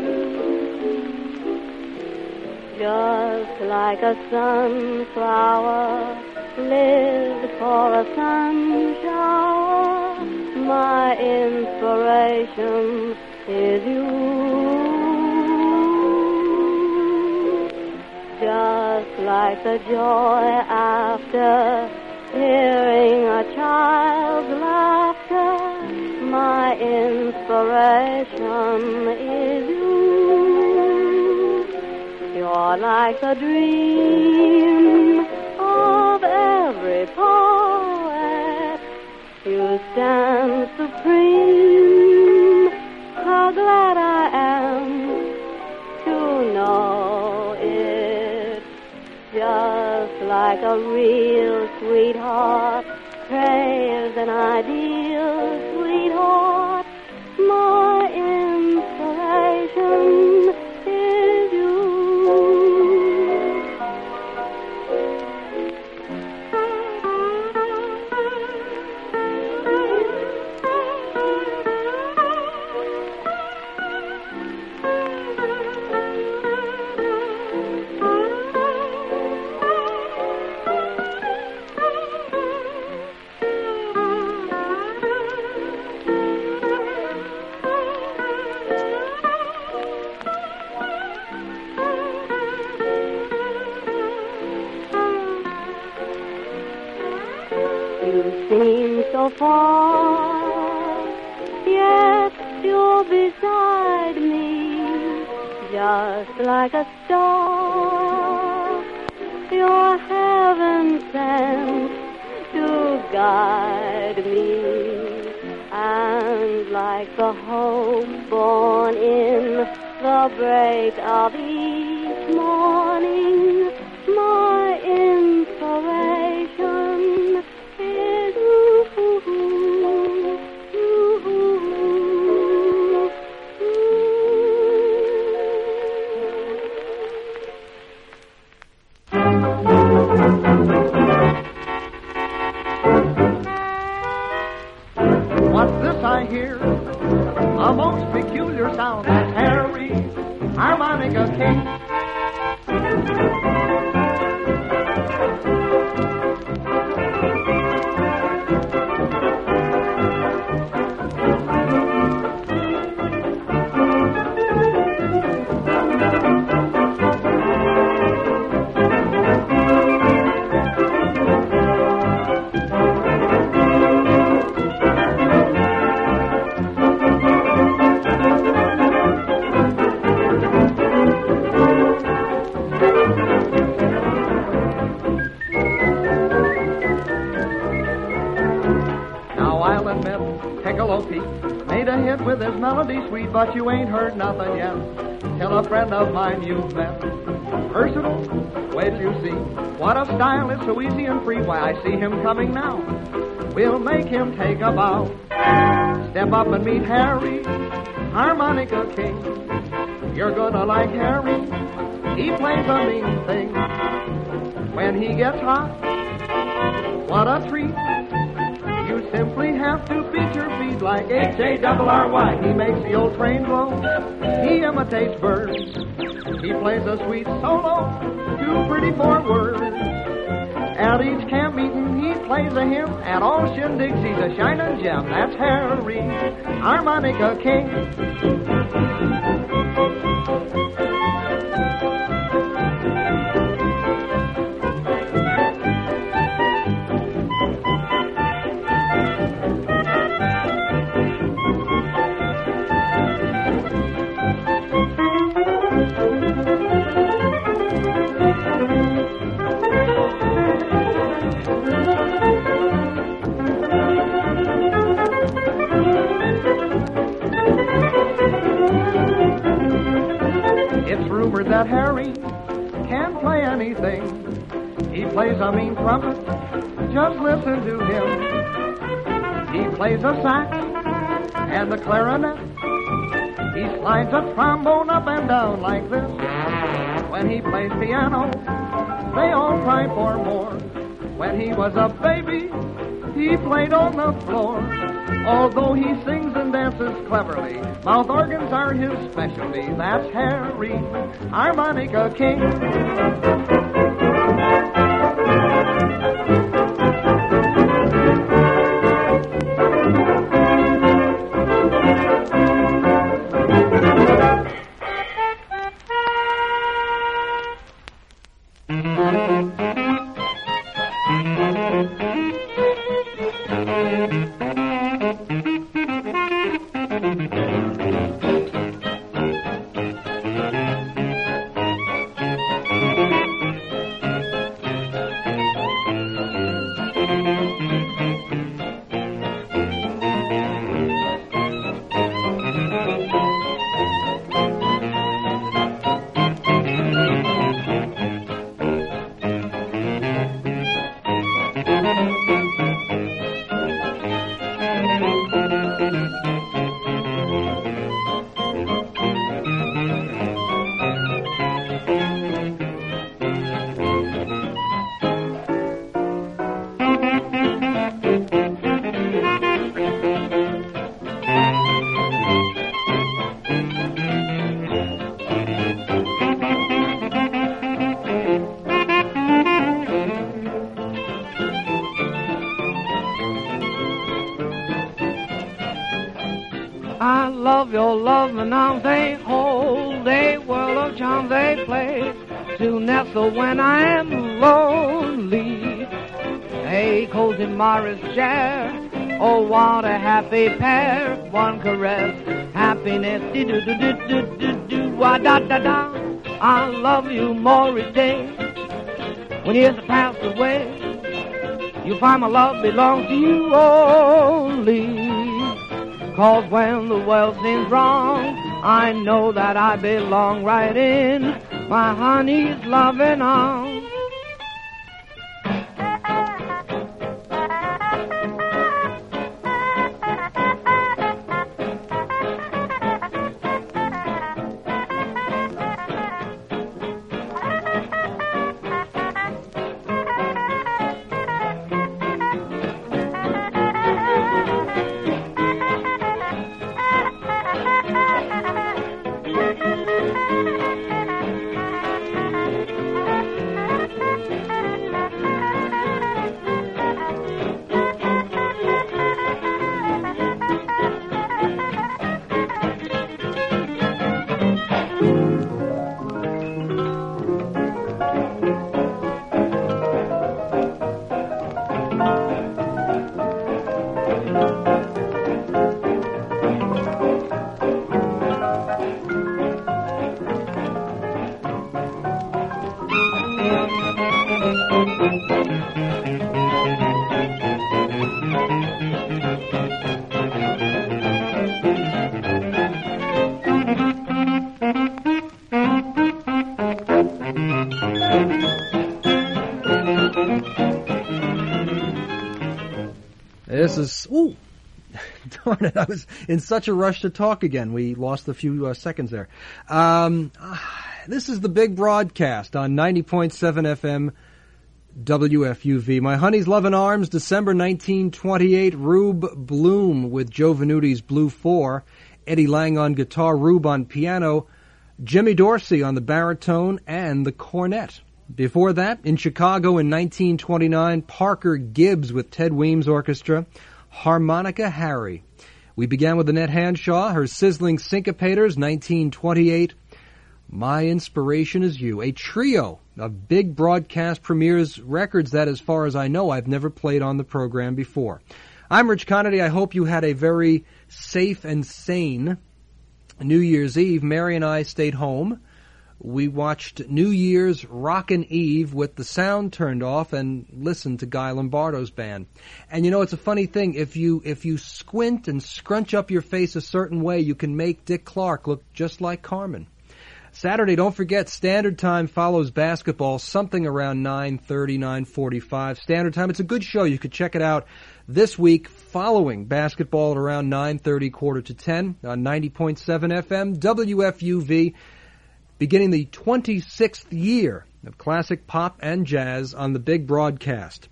Speaker 5: Just like a sunflower lived for a sun shower, my inspiration is you. Just like the joy after hearing a child's laughter, my inspiration is you. You're like the dream of every poet. You stand supreme. How glad I am to know it. Just like a real sweetheart craves an ideal sweetheart, my inspiration is you. seem so far, yet you're beside me, just like a star. You're heaven sent to guide me, and like the hope born in the break of each morning, my inspiration is you.
Speaker 13: What's this I hear? A most peculiar sound. That's Harry, harmonica king. Made a hit with his melody sweet, but you ain't heard nothing yet till a friend of mine you've met. Personal, wait till you see what a style is so easy and free. Why, I see him coming now. We'll make him take a bow. Step up and meet Harry, harmonica king. You're gonna like Harry. He plays a mean thing. When he gets hot, what a treat. You simply have to beat your feet like H A R R Y. He makes the old train go. He imitates birds. He plays a sweet solo, too pretty for words. At each camp meeting he plays a hymn. At all shindigs he's a shining gem. That's Harry, harmonica king. That Harry can't play anything. He plays a mean trumpet, just listen to him. He plays a sax and a clarinet. He slides a trombone up and down like this. When he plays piano, they all cry for more. When he was a baby, he played on the floor. Although he sings and dances cleverly, mouth organs are his specialty. That's Harry, harmonica king.
Speaker 10: I love your love and now they hold a world of charm they play to nestle when I am lonely.
Speaker 7: a cozy Morris chair. Oh, what a happy pair, one caress, happiness, do-do-do-do-do-do-do, wa-da-da-da. I love you, Morris Day. When years have passed away, you'll find my love belongs to you only. Cause when the world seems wrong, I know that I belong right in my honey's loving arms.
Speaker 1: This is, ooh, darn it, I was in such a rush to talk again. We lost a few uh, seconds there. Um, uh, this is the Big Broadcast on ninety point seven F M W F U V. My Honey's Lovin' Arms, December nineteen twenty-eight, Rube Bloom with Joe Venuti's Blue Four, Eddie Lang on guitar, Rube on piano, Jimmy Dorsey on the baritone and the cornet. Before that, in Chicago in nineteen twenty-nine, Parker Gibbs with Ted Weems Orchestra, Harmonica Harry. We began with Annette Hanshaw, her Sizzling Syncopators, nineteen twenty-eight, My Inspiration Is You, a trio of Big Broadcast premieres, records that, as far as I know, I've never played on the program before. I'm Rich Conity. I hope you had a very safe and sane New Year's Eve. Mary and I stayed home. We watched New Year's Rockin' Eve with the sound turned off and listened to Guy Lombardo's band. And you know, it's a funny thing. If you if you squint and scrunch up your face a certain way, you can make Dick Clark look just like Carmen. Saturday, don't forget, Standard Time follows basketball something around nine thirty, nine forty-five Standard Time. It's a good show. You could check it out this week following basketball at around nine thirty, quarter to ten on ninety point seven F M W F U V. Beginning the twenty-sixth year of classic pop and jazz on the Big Broadcast.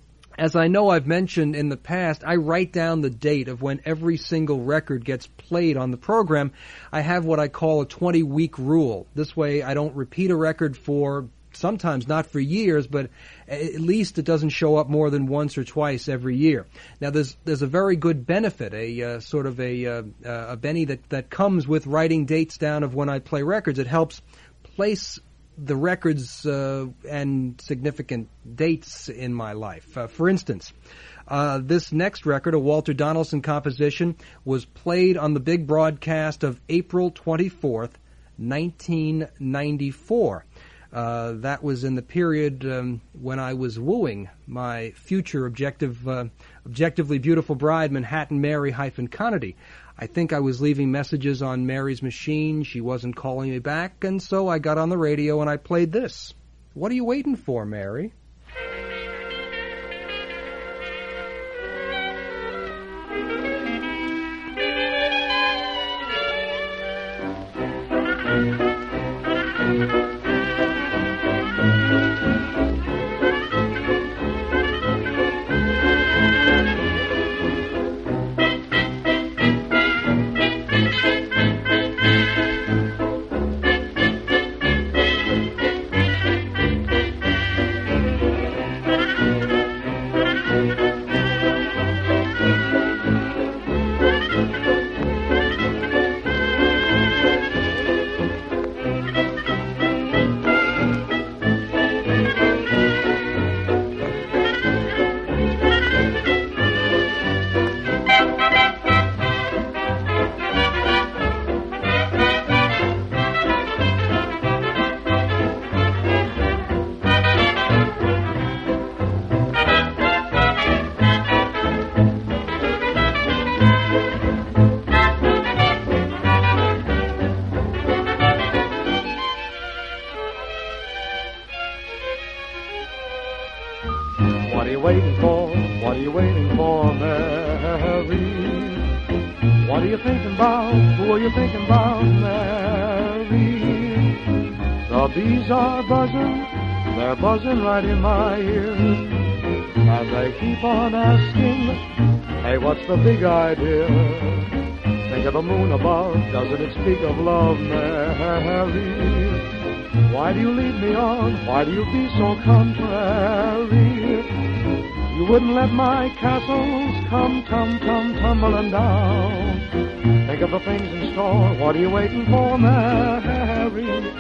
Speaker 1: As I know I've mentioned in the past, I write down the date of when every single record gets played on the program. I have what I call a twenty-week rule. This way I don't repeat a record for, sometimes not for years, but at least it doesn't show up more than once or twice every year. Now there's there's a very good benefit, a uh, sort of a uh, a Benny that, that comes with writing dates down of when I play records. It helps place the records uh, and significant dates in my life. Uh, for instance, uh, this next record, a Walter Donaldson composition, was played on the Big Broadcast of April twenty-fourth, nineteen ninety-four. Uh, that was in the period um, when I was wooing my future objective, uh, objectively beautiful bride, Manhattan Mary hyphen Conity. I think I was leaving messages on Mary's machine. She wasn't calling me back, and so I got on the radio and I played this. What are you waiting for, Mary?
Speaker 2: What are you waiting for? What are you waiting for, Mary? What are you thinking about? Who are you thinking about, Mary? The bees are buzzing, they're buzzing right in my ear, and they keep on asking, hey, what's the big idea? Think of the moon above, doesn't it speak of love, Mary? Why do you lead me on? Why do you be so contrary? You wouldn't let my castles come, come, come, tumbling down. Think of the things in store. What are you waiting for, Mary?